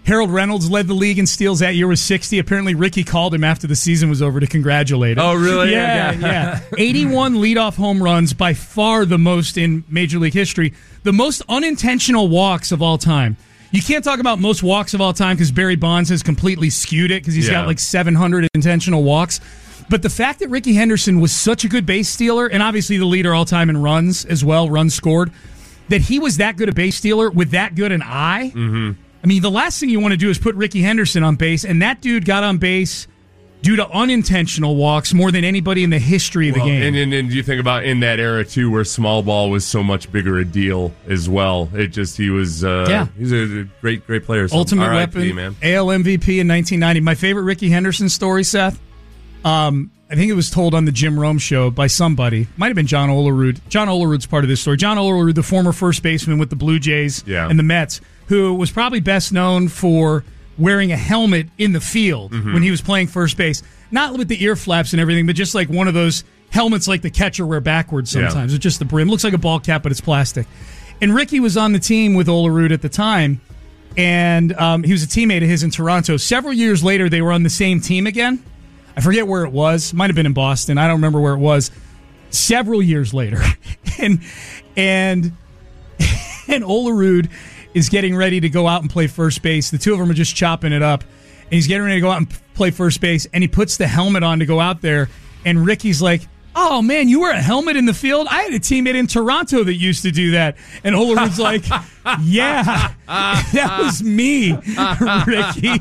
S8: Harold Reynolds led the league in steals that year with sixty. Apparently, Ricky called him after the season was over to congratulate him.
S9: Oh, really?
S8: Yeah, yeah. yeah. eighty-one leadoff home runs, by far the most in Major League history. The most unintentional walks of all time. You can't talk about most walks of all time because Barry Bonds has completely skewed it because he's
S9: Yeah.
S8: got like seven hundred intentional walks. But the fact that Ricky Henderson was such a good base stealer, and obviously the leader all time in runs as well, runs scored, that he was that good a base stealer with that good an eye.
S9: Mm-hmm.
S8: I mean, the last thing you want to do is put Ricky Henderson on base, and that dude got on base due to unintentional walks more than anybody in the history of
S9: Well,
S8: the game.
S9: And, and, and you think about in that era, too, where small ball was so much bigger a deal as well. It just, he was, uh,
S8: Yeah.
S9: he's a, a great, great player. So
S8: Ultimate
S9: R I P,
S8: weapon,
S9: man.
S8: A L M V P in nineteen ninety. My favorite Ricky Henderson story, Seth, um, I think it was told on the Jim Rome show by somebody. Might have been John Olerud. John Olerud's part of this story. John Olerud, the former first baseman with the Blue Jays
S9: Yeah.
S8: and the Mets, who was probably best known for wearing a helmet in the field
S9: Mhm.
S8: when he was playing first base. Not with the ear flaps and everything, but just like one of those helmets like the catcher wear backwards
S9: Yeah.
S8: sometimes. With just the brim. Looks like a ball cap, but it's plastic. And Ricky was on the team with Olerud at the time, and um, he was a teammate of his in Toronto. Several years later, they were on the same team again. I forget where it was. Might have been in Boston. I don't remember where it was. Several years later. and and and Olerud is getting ready to go out and play first base. The two of them are just chopping it up. And he's getting ready to go out and play first base, and he puts the helmet on to go out there. And Ricky's like, oh, man, you wear a helmet in the field? I had a teammate in Toronto that used to do that. And Olerud's like, yeah, that was me, Ricky.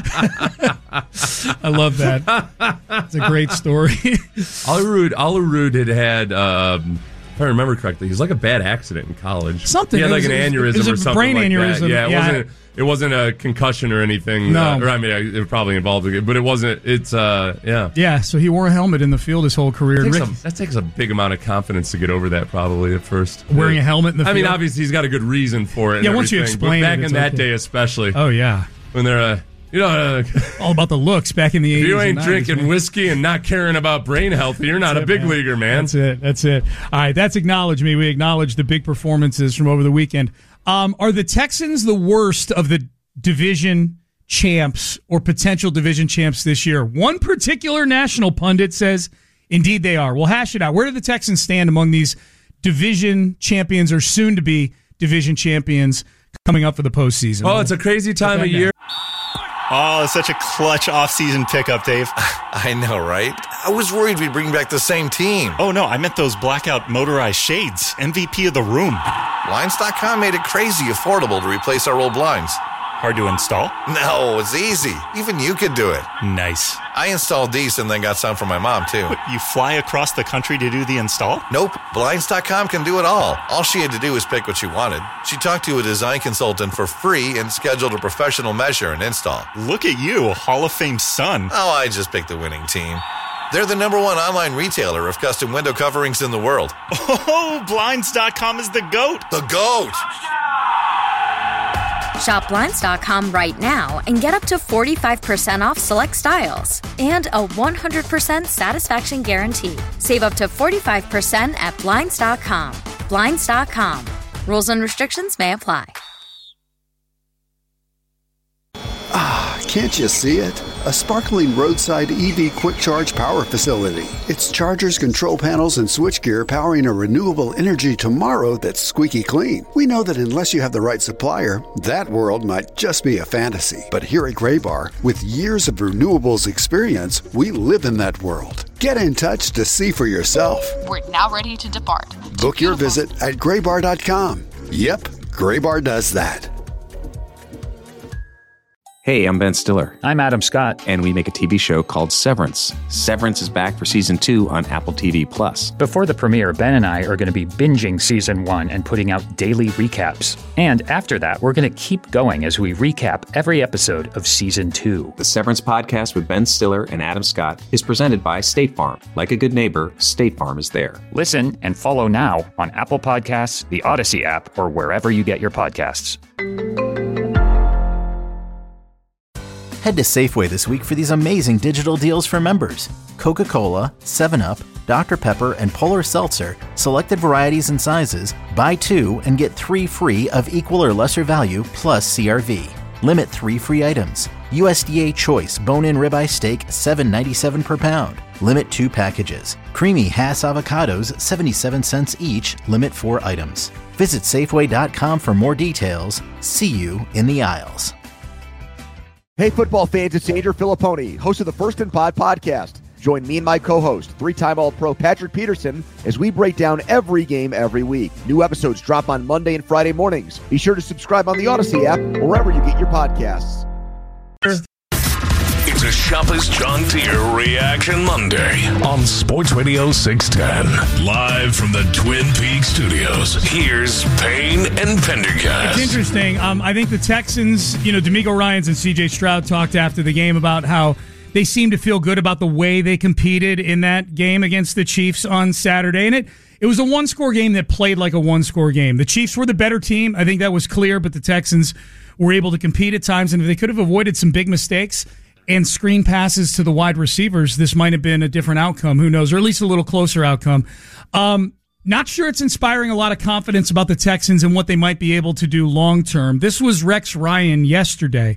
S8: I love that. It's a great story.
S9: Olerud, Olerud had had, um, if I remember correctly, he was like a bad accident in college.
S8: Something.
S9: He had
S8: It
S9: like
S8: was-
S9: an
S8: it was-
S9: aneurysm
S8: it was a
S9: or something
S8: brain
S9: like
S8: aneurysm.
S9: that. Yeah, it
S8: Yeah.
S9: wasn't. It wasn't a concussion or anything.
S8: No.
S9: Uh, or I mean, it probably involved it, but it wasn't. It's uh, yeah.
S8: Yeah, so he wore a helmet in the field his whole career.
S9: It takes
S8: Rick-
S9: a, that takes a big amount of confidence to get over that, probably at first.
S8: Wearing a helmet in the
S9: I mean,
S8: field?
S9: obviously he's got a good reason for it. and
S8: Yeah, once you
S9: everything,
S8: explain
S9: but
S8: it,
S9: back
S8: it's
S9: in that
S8: okay.
S9: day, especially.
S8: Oh, yeah.
S9: When they're, uh, you know, uh,
S8: all about the looks back in the eighties.
S9: if you ain't
S8: and nineties,
S9: drinking
S8: man.
S9: whiskey and not caring about brain health, you're not
S8: That's
S9: a
S8: it,
S9: big
S8: man.
S9: leaguer, man.
S8: That's it. That's it. All right, that's acknowledge me. We acknowledge the big performances from over the weekend. Um, are the Texans the worst of the division champs or potential division champs this year? One particular national pundit says, indeed they are. We'll hash it out. Where do the Texans stand among these division champions or soon to be division champions coming up for the postseason?
S9: Oh, it's a crazy time of year.
S15: Oh, it's such a clutch off-season pickup, Dave.
S16: I know, right? I was worried we'd bring back the same team.
S15: Oh, no, I meant those blackout motorized shades. M V P of the room.
S16: Blinds dot com made it crazy affordable to replace our old blinds.
S15: Hard to install?
S16: No, it's easy. Even you could do it.
S15: Nice.
S16: I installed these and then got some for my mom, too.
S15: What, you fly across the country to do the install?
S16: Nope. Blinds dot com can do it all. All she had to do was pick what she wanted. She talked to a design consultant for free and scheduled a professional measure and install.
S15: Look at you, a Hall of Fame son.
S16: Oh, I just picked the winning team. They're the number one online retailer of custom window coverings in the world.
S15: Oh, Blinds dot com is the GOAT.
S16: The GOAT!
S17: Shop Blinds dot com right now and get up to forty-five percent off select styles and a one hundred percent satisfaction guarantee. Save up to forty-five percent at Blinds dot com. Blinds dot com. Rules and restrictions may apply.
S18: Ah, can't you see it? A sparkling roadside E V quick charge power facility. It's chargers, control panels, and switchgear powering a renewable energy tomorrow that's squeaky clean. We know that unless you have the right supplier, that world might just be a fantasy. But here at Graybar, with years of renewables experience, we live in that world. Get in touch to see for yourself.
S19: We're now ready to depart.
S18: Book your visit at graybar dot com. Yep, Graybar does that.
S20: Hey, I'm Ben Stiller. I'm Adam Scott. And we make a T V show called Severance. Severance is back for season two on Apple T V Plus.
S21: Before the premiere, Ben and I are going to be binging season one and putting out daily recaps. And after that, we're going to keep going as we recap every episode of season two.
S20: The Severance podcast with Ben Stiller and Adam Scott is presented by State Farm. Like a good neighbor, State Farm is there.
S21: Listen and follow now on Apple Podcasts, the Odyssey app, or wherever you get your podcasts.
S22: Head to Safeway this week for these amazing digital deals for members. Coca-Cola, seven up, Doctor Pepper, and Polar Seltzer, selected varieties and sizes, buy two and get three free of equal or lesser value plus C R V. Limit three free items. U S D A Choice bone-in ribeye steak, seven ninety-seven per pound. Limit two packages. Creamy Hass avocados, seventy-seven cents each. Limit four items. Visit Safeway dot com for more details. See you in the aisles.
S1: Hey, football fans, it's Andrew Filipponi, host of the First and Pod podcast. Join me and my co-host, three-time All-Pro Patrick Peterson, as we break down every game every week. New episodes drop on Monday and Friday mornings. Be sure to subscribe on the Odyssey app or wherever you get your podcasts.
S6: It's a Shoppers John Deere Reaction Monday on Sports Radio six ten. Live from the Twin Peaks studios, here's Payne and Pendergast.
S8: It's interesting. Um, I think the Texans, you know, D'Amico Ryans and C J Stroud talked after the game about how they seem to feel good about the way they competed in that game against the Chiefs on Saturday. And it, it was a one-score game that played like a one-score game. The Chiefs were the better team. I think that was clear, but the Texans were able to compete at times. And if they could have avoided some big mistakes and screen passes to the wide receivers, this might have been a different outcome. Who knows? Or at least a little closer outcome. Um, not sure it's inspiring a lot of confidence about the Texans and what they might be able to do long-term. This was Rex Ryan yesterday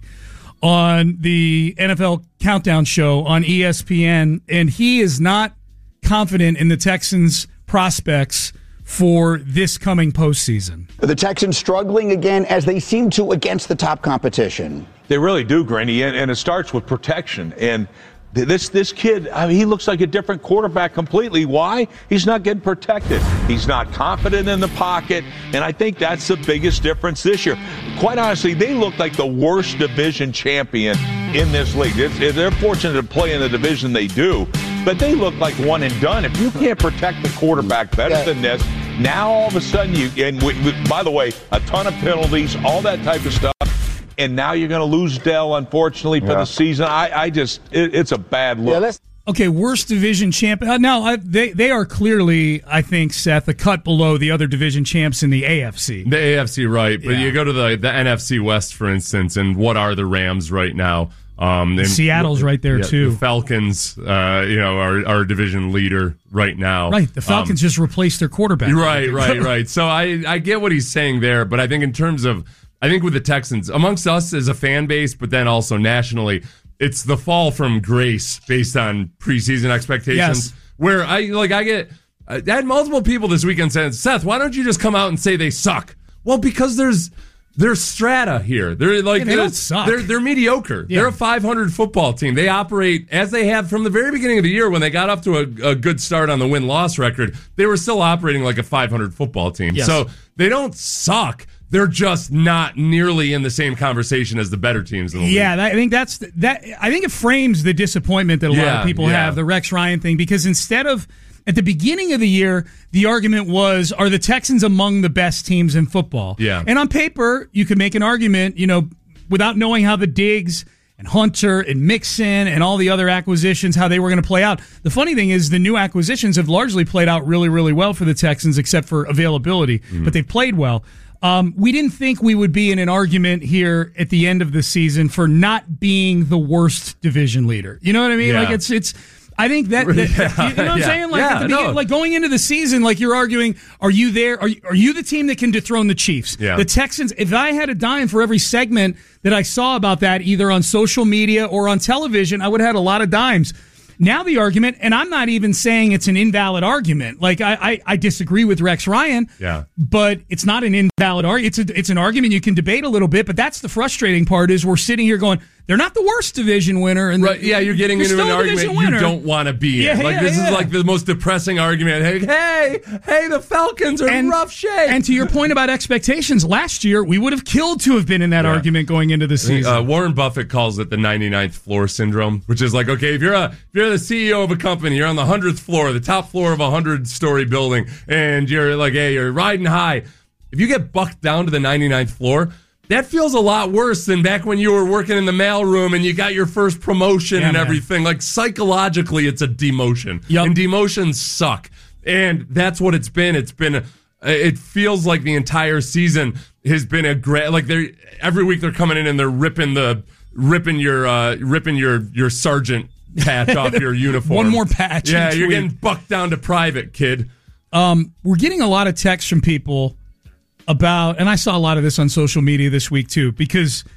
S8: on the N F L Countdown Show on E S P N, and he is not confident in the Texans' prospects for this coming postseason.
S19: The Texans struggling again, as they seem to, against the top competition.
S23: They really do, Granny, and, and it starts with protection. And this this kid, I mean, he looks like a different quarterback completely. Why? He's not getting protected. He's not confident in the pocket, and I think that's the biggest difference this year. Quite honestly, they look like the worst division champion in this league. It's, they're fortunate to play in the division they do, but they look like one and done. If you can't protect the quarterback better yeah. than this, now all of a sudden you, and we, we, by the way, a ton of penalties, all that type of stuff. And now you're going to lose Dell, unfortunately, for yeah. the season. I, I just, it, it's a bad look.
S8: Yeah, okay, worst division champion. Uh, now, I, they they are clearly, I think, Seth, a cut below the other division champs in the A F C.
S9: The A F C, right. But
S8: Yeah.
S9: you go to the, the N F C West, for instance, and what are the Rams right now? Um, and
S8: Seattle's right there,
S9: yeah,
S8: too.
S9: The Falcons, uh, you know, are our division leader right now.
S8: Right, the Falcons um, just replaced their quarterback.
S9: Right, right, right. So I, I get what he's saying there, but I think in terms of, I think with the Texans, amongst us as a fan base, but then also nationally, it's the fall from grace based on preseason expectations.
S8: Yes.
S9: Where I like, I get, I had multiple people this weekend saying, Seth, why don't you just come out and say they suck? Well, because there's there's strata here. They're like
S8: yeah, they don't suck.
S9: They're they're mediocre. Yeah. They're a five hundred football team. They operate as they have from the very beginning of the year when they got up to a, a good start on the win-loss record. They were still operating like a five hundred football team.
S8: Yes.
S9: So they don't suck. They're just not nearly in the same conversation as the better teams in the league.
S8: Yeah, that, I think that's that. I think it frames the disappointment that a
S9: yeah,
S8: lot of people
S9: yeah.
S8: have, the Rex Ryan thing, because instead of at the beginning of the year, the argument was, are the Texans among the best teams in football?
S9: Yeah.
S8: And on paper, you could make an argument, you know, without knowing how the Diggs and Hunter and Mixon and all the other acquisitions, how they were going to play out. The funny thing is the new acquisitions have largely played out really, really well for the Texans, except for availability, mm-hmm. but they've played well. Um, we didn't think we would be in an argument here at the end of the season for not being the worst division leader. You know what I mean?
S9: Yeah.
S8: Like it's it's. I think that, that
S9: yeah.
S8: you know what I'm
S9: yeah.
S8: saying. Like
S9: yeah,
S8: at the beginning,
S9: no.
S8: like going into the season, like you're arguing, are you there? Are you, are you the team that can dethrone the Chiefs?
S9: Yeah.
S8: The Texans. If I had a dime for every segment that I saw about that, either on social media or on television, I would have had a lot of dimes. Now the argument, and I'm not even saying it's an invalid argument. Like I, I, I disagree with Rex Ryan,
S9: yeah.
S8: but it's not an invalid argument. It's a, it's an argument you can debate a little bit. But that's the frustrating part is we're sitting here going, they're not the worst division winner. And
S9: right, yeah, you're getting into an argument you
S8: winner.
S9: don't want to be
S8: yeah,
S9: in. Like
S8: yeah,
S9: this
S8: yeah.
S9: is like the most depressing argument. Hey, hey, hey, the Falcons are
S8: and,
S9: in rough shape.
S8: And to your point about expectations, last year we would have killed to have been in that
S9: yeah.
S8: argument going into the season.
S9: Uh, Warren Buffett calls it the ninety-ninth floor syndrome, which is like, okay, if you're a if you're the C E O of a company, you're on the hundredth floor, the top floor of a hundred-story building, and you're like, hey, you're riding high. If you get bucked down to the ninety-ninth floor, that feels a lot worse than back when you were working in the mailroom and you got your first promotion
S8: yeah,
S9: and
S8: man.
S9: everything. Like psychologically, it's a demotion,
S8: yep.
S9: and demotions suck. And that's what it's been. It's been. A, it feels like the entire season has been a great. Like they're every week they're coming in and they're ripping the ripping your uh, ripping your your sergeant patch off your uniform.
S8: One more patch.
S9: Yeah, you're
S8: week.
S9: getting bucked down to private, kid.
S8: Um, we're getting a lot of texts from people about, and I saw a lot of this on social media this week too, because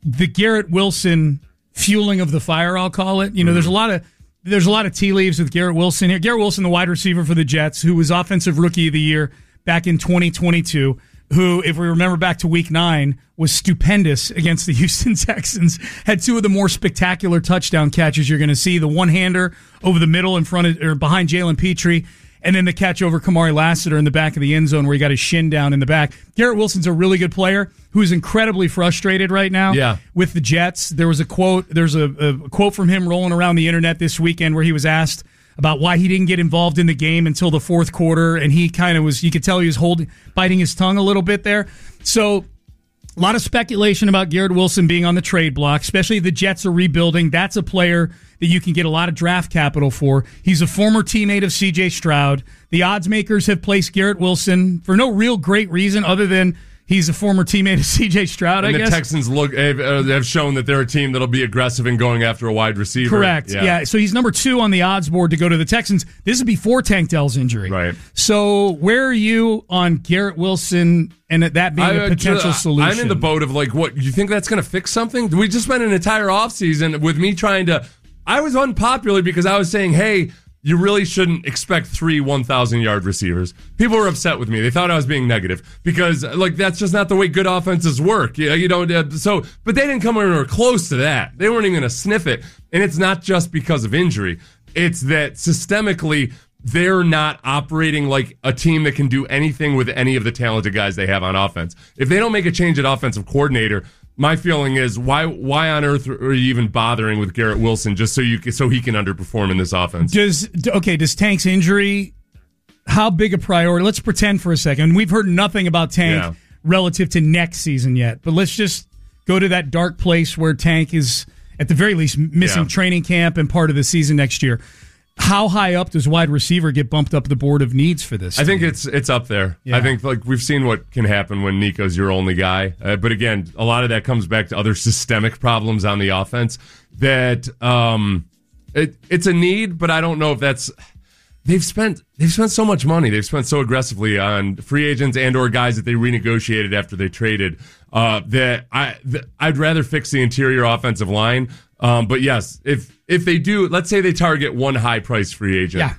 S8: the Garrett Wilson fueling of the fire, I'll call it. You know, mm-hmm. there's a lot of there's a lot of tea leaves with Garrett Wilson here. Garrett Wilson, the wide receiver for the Jets, who was Offensive Rookie of the Year back in twenty twenty-two, who, if we remember back to week nine, was stupendous against the Houston Texans, had two of the more spectacular touchdown catches you're going to see. The one-hander over the middle in front of, or behind Jalen Petrie, and then the catch over Kamari Lassiter in the back of the end zone where he got his shin down in the back. Garrett Wilson's a really good player who is incredibly frustrated right now
S9: yeah.
S8: with the Jets. There was a quote, there's a, a quote from him rolling around the internet this weekend where he was asked about why he didn't get involved in the game until the fourth quarter, and he kind of was, you could tell he was holding, biting his tongue a little bit there. So a lot of speculation about Garrett Wilson being on the trade block, especially the Jets are rebuilding. That's a player that you can get a lot of draft capital for. He's a former teammate of C J Stroud. The odds makers have placed Garrett Wilson for no real great reason other than he's a former teammate of C J Stroud,
S9: and
S8: I
S9: the
S8: guess.
S9: The Texans look have, uh, have shown that they're a team that'll be aggressive in going after a wide receiver.
S8: Correct. Yeah. yeah. So he's number two on the odds board to go to the Texans. This is before Tank Dell's injury.
S9: Right.
S8: So where are you on Garrett Wilson and that being I, a potential uh, solution?
S9: I'm in the boat of like, what, you think that's going to fix something? We just spent an entire offseason with me trying to, I was unpopular because I was saying, hey, you really shouldn't expect three one thousand yard receivers. People were upset with me. They thought I was being negative because, like, that's just not the way good offenses work. You know, you don't, uh, so, but they didn't come anywhere close to that. They weren't even going to sniff it. And it's not just because of injury. It's that systemically, they're not operating like a team that can do anything with any of the talented guys they have on offense. If they don't make a change at offensive coordinator, my feeling is why why on earth are you even bothering with Garrett Wilson just so you so he can underperform in this offense?
S8: Does okay? Does Tank's injury, how big a priority? Let's pretend for a second. We've heard nothing about Tank
S9: yeah.
S8: relative to next season yet, but let's just go to that dark place where Tank is at the very least missing
S9: yeah.
S8: training camp and part of the season next year. How high up does wide receiver get bumped up the board of needs for this
S9: I
S8: team?
S9: think it's it's up there.
S8: Yeah.
S9: I think like we've seen what can happen when Nico's your only guy. Uh, but again, a lot of that comes back to other systemic problems on the offense that um, it, it's a need, but I don't know if that's they've spent they've spent so much money. They've spent so aggressively on free agents and or guys that they renegotiated after they traded uh, that I th- I'd rather fix the interior offensive line. Um, but yes, if if they do, let's say they target one high-priced free agent.
S8: Yeah.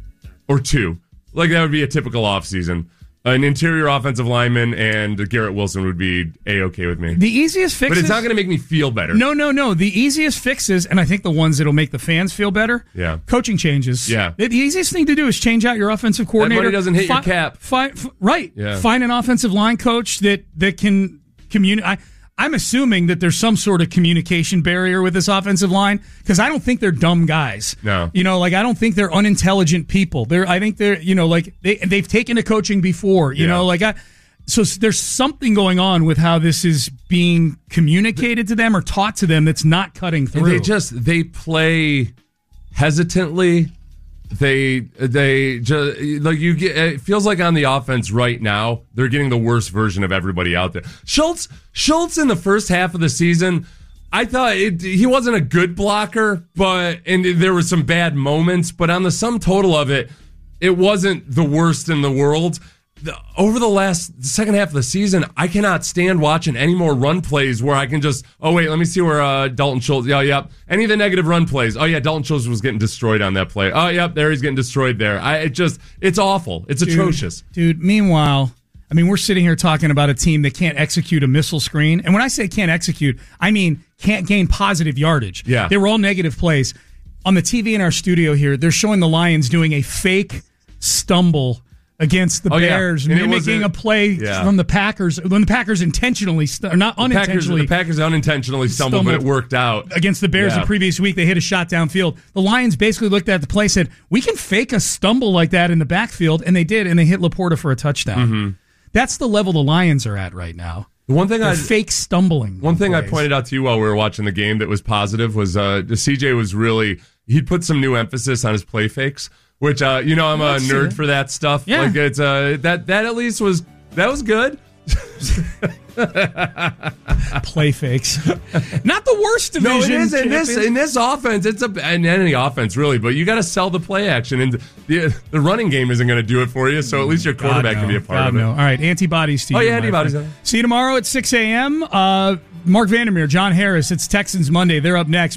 S9: Or two. Like, that would be a typical offseason. An interior offensive lineman and Garrett Wilson would be A-okay with me.
S8: The easiest fixes...
S9: But it's not going to make me feel better.
S8: No, no, no. The easiest fixes, and I think the ones that'll make the fans feel better,
S9: yeah.
S8: coaching changes.
S9: Yeah.
S8: The easiest thing to do is change out your offensive coordinator.
S9: That money doesn't hit
S8: fi-
S9: your cap.
S8: Fi- f- right.
S9: Yeah.
S8: Find an offensive line coach that, that can communicate... I'm assuming that there's some sort of communication barrier with this offensive line because I don't think they're dumb guys.
S9: No.
S8: You know, like I don't think they're unintelligent people. They're, I think they're, you know, like they, they've taken to coaching before, you
S9: yeah.
S8: know, like I, so there's something going on with how this is being communicated to them or taught to them that's not cutting through.
S9: They just, they play hesitantly. They they just like you get. It feels like on the offense right now they're getting the worst version of everybody out there. Schultz Schultz in the first half of the season, I thought it, he wasn't a good blocker, but and there were some bad moments. But on the sum total of it, it wasn't the worst in the world. The, over the last the second half of the season, I cannot stand watching any more run plays where I can just, oh, wait, let me see where uh, Dalton Schultz, yeah, yeah. Any of the negative run plays. Oh, yeah, Dalton Schultz was getting destroyed on that play. Oh, yep, there he's getting destroyed there. I it just, it's awful. It's dude, atrocious.
S8: Dude, meanwhile, I mean, we're sitting here talking about a team that can't execute a missile screen. And when I say can't execute, I mean can't gain positive yardage.
S9: Yeah.
S8: They were all negative plays. On the T V in our studio here, they're showing the Lions doing a fake stumble against the
S9: oh,
S8: Bears,
S9: yeah.
S8: mimicking a play
S9: yeah.
S8: from the Packers, when the Packers intentionally, st- or not
S9: the
S8: unintentionally.
S9: Packers, the Packers unintentionally stumbled, stumbled, but it worked out.
S8: Against the Bears
S9: yeah.
S8: the previous week, they hit a shot downfield. The Lions basically looked at the play, said, we can fake a stumble like that in the backfield, and they did, and they hit Laporta for a touchdown.
S9: Mm-hmm.
S8: That's the level the Lions are at right now.
S9: The one thing I
S8: fake stumbling.
S9: One thing
S8: plays.
S9: I pointed out to you while we were watching the game that was positive was uh, C J was really, he'd put some new emphasis on his play fakes. Which, uh, you know, I'm a nerd for that stuff.
S8: Yeah.
S9: Like, it's, uh, that, that at least was, that was good.
S8: Play fakes. Not the worst division.
S9: No, it is. In this, in this offense, it's a, in any offense, really, but you got to sell the play action. And the, the running game isn't going to do it for you, so at least your quarterback
S8: God, no.
S9: can be a part
S8: God,
S9: of it.
S8: No. All right, antibodies to
S9: oh,
S8: you.
S9: Oh, yeah, antibodies.
S8: See you tomorrow at six a.m. Uh, Mark Vandermeer, John Harris. It's Texans Monday. They're up next.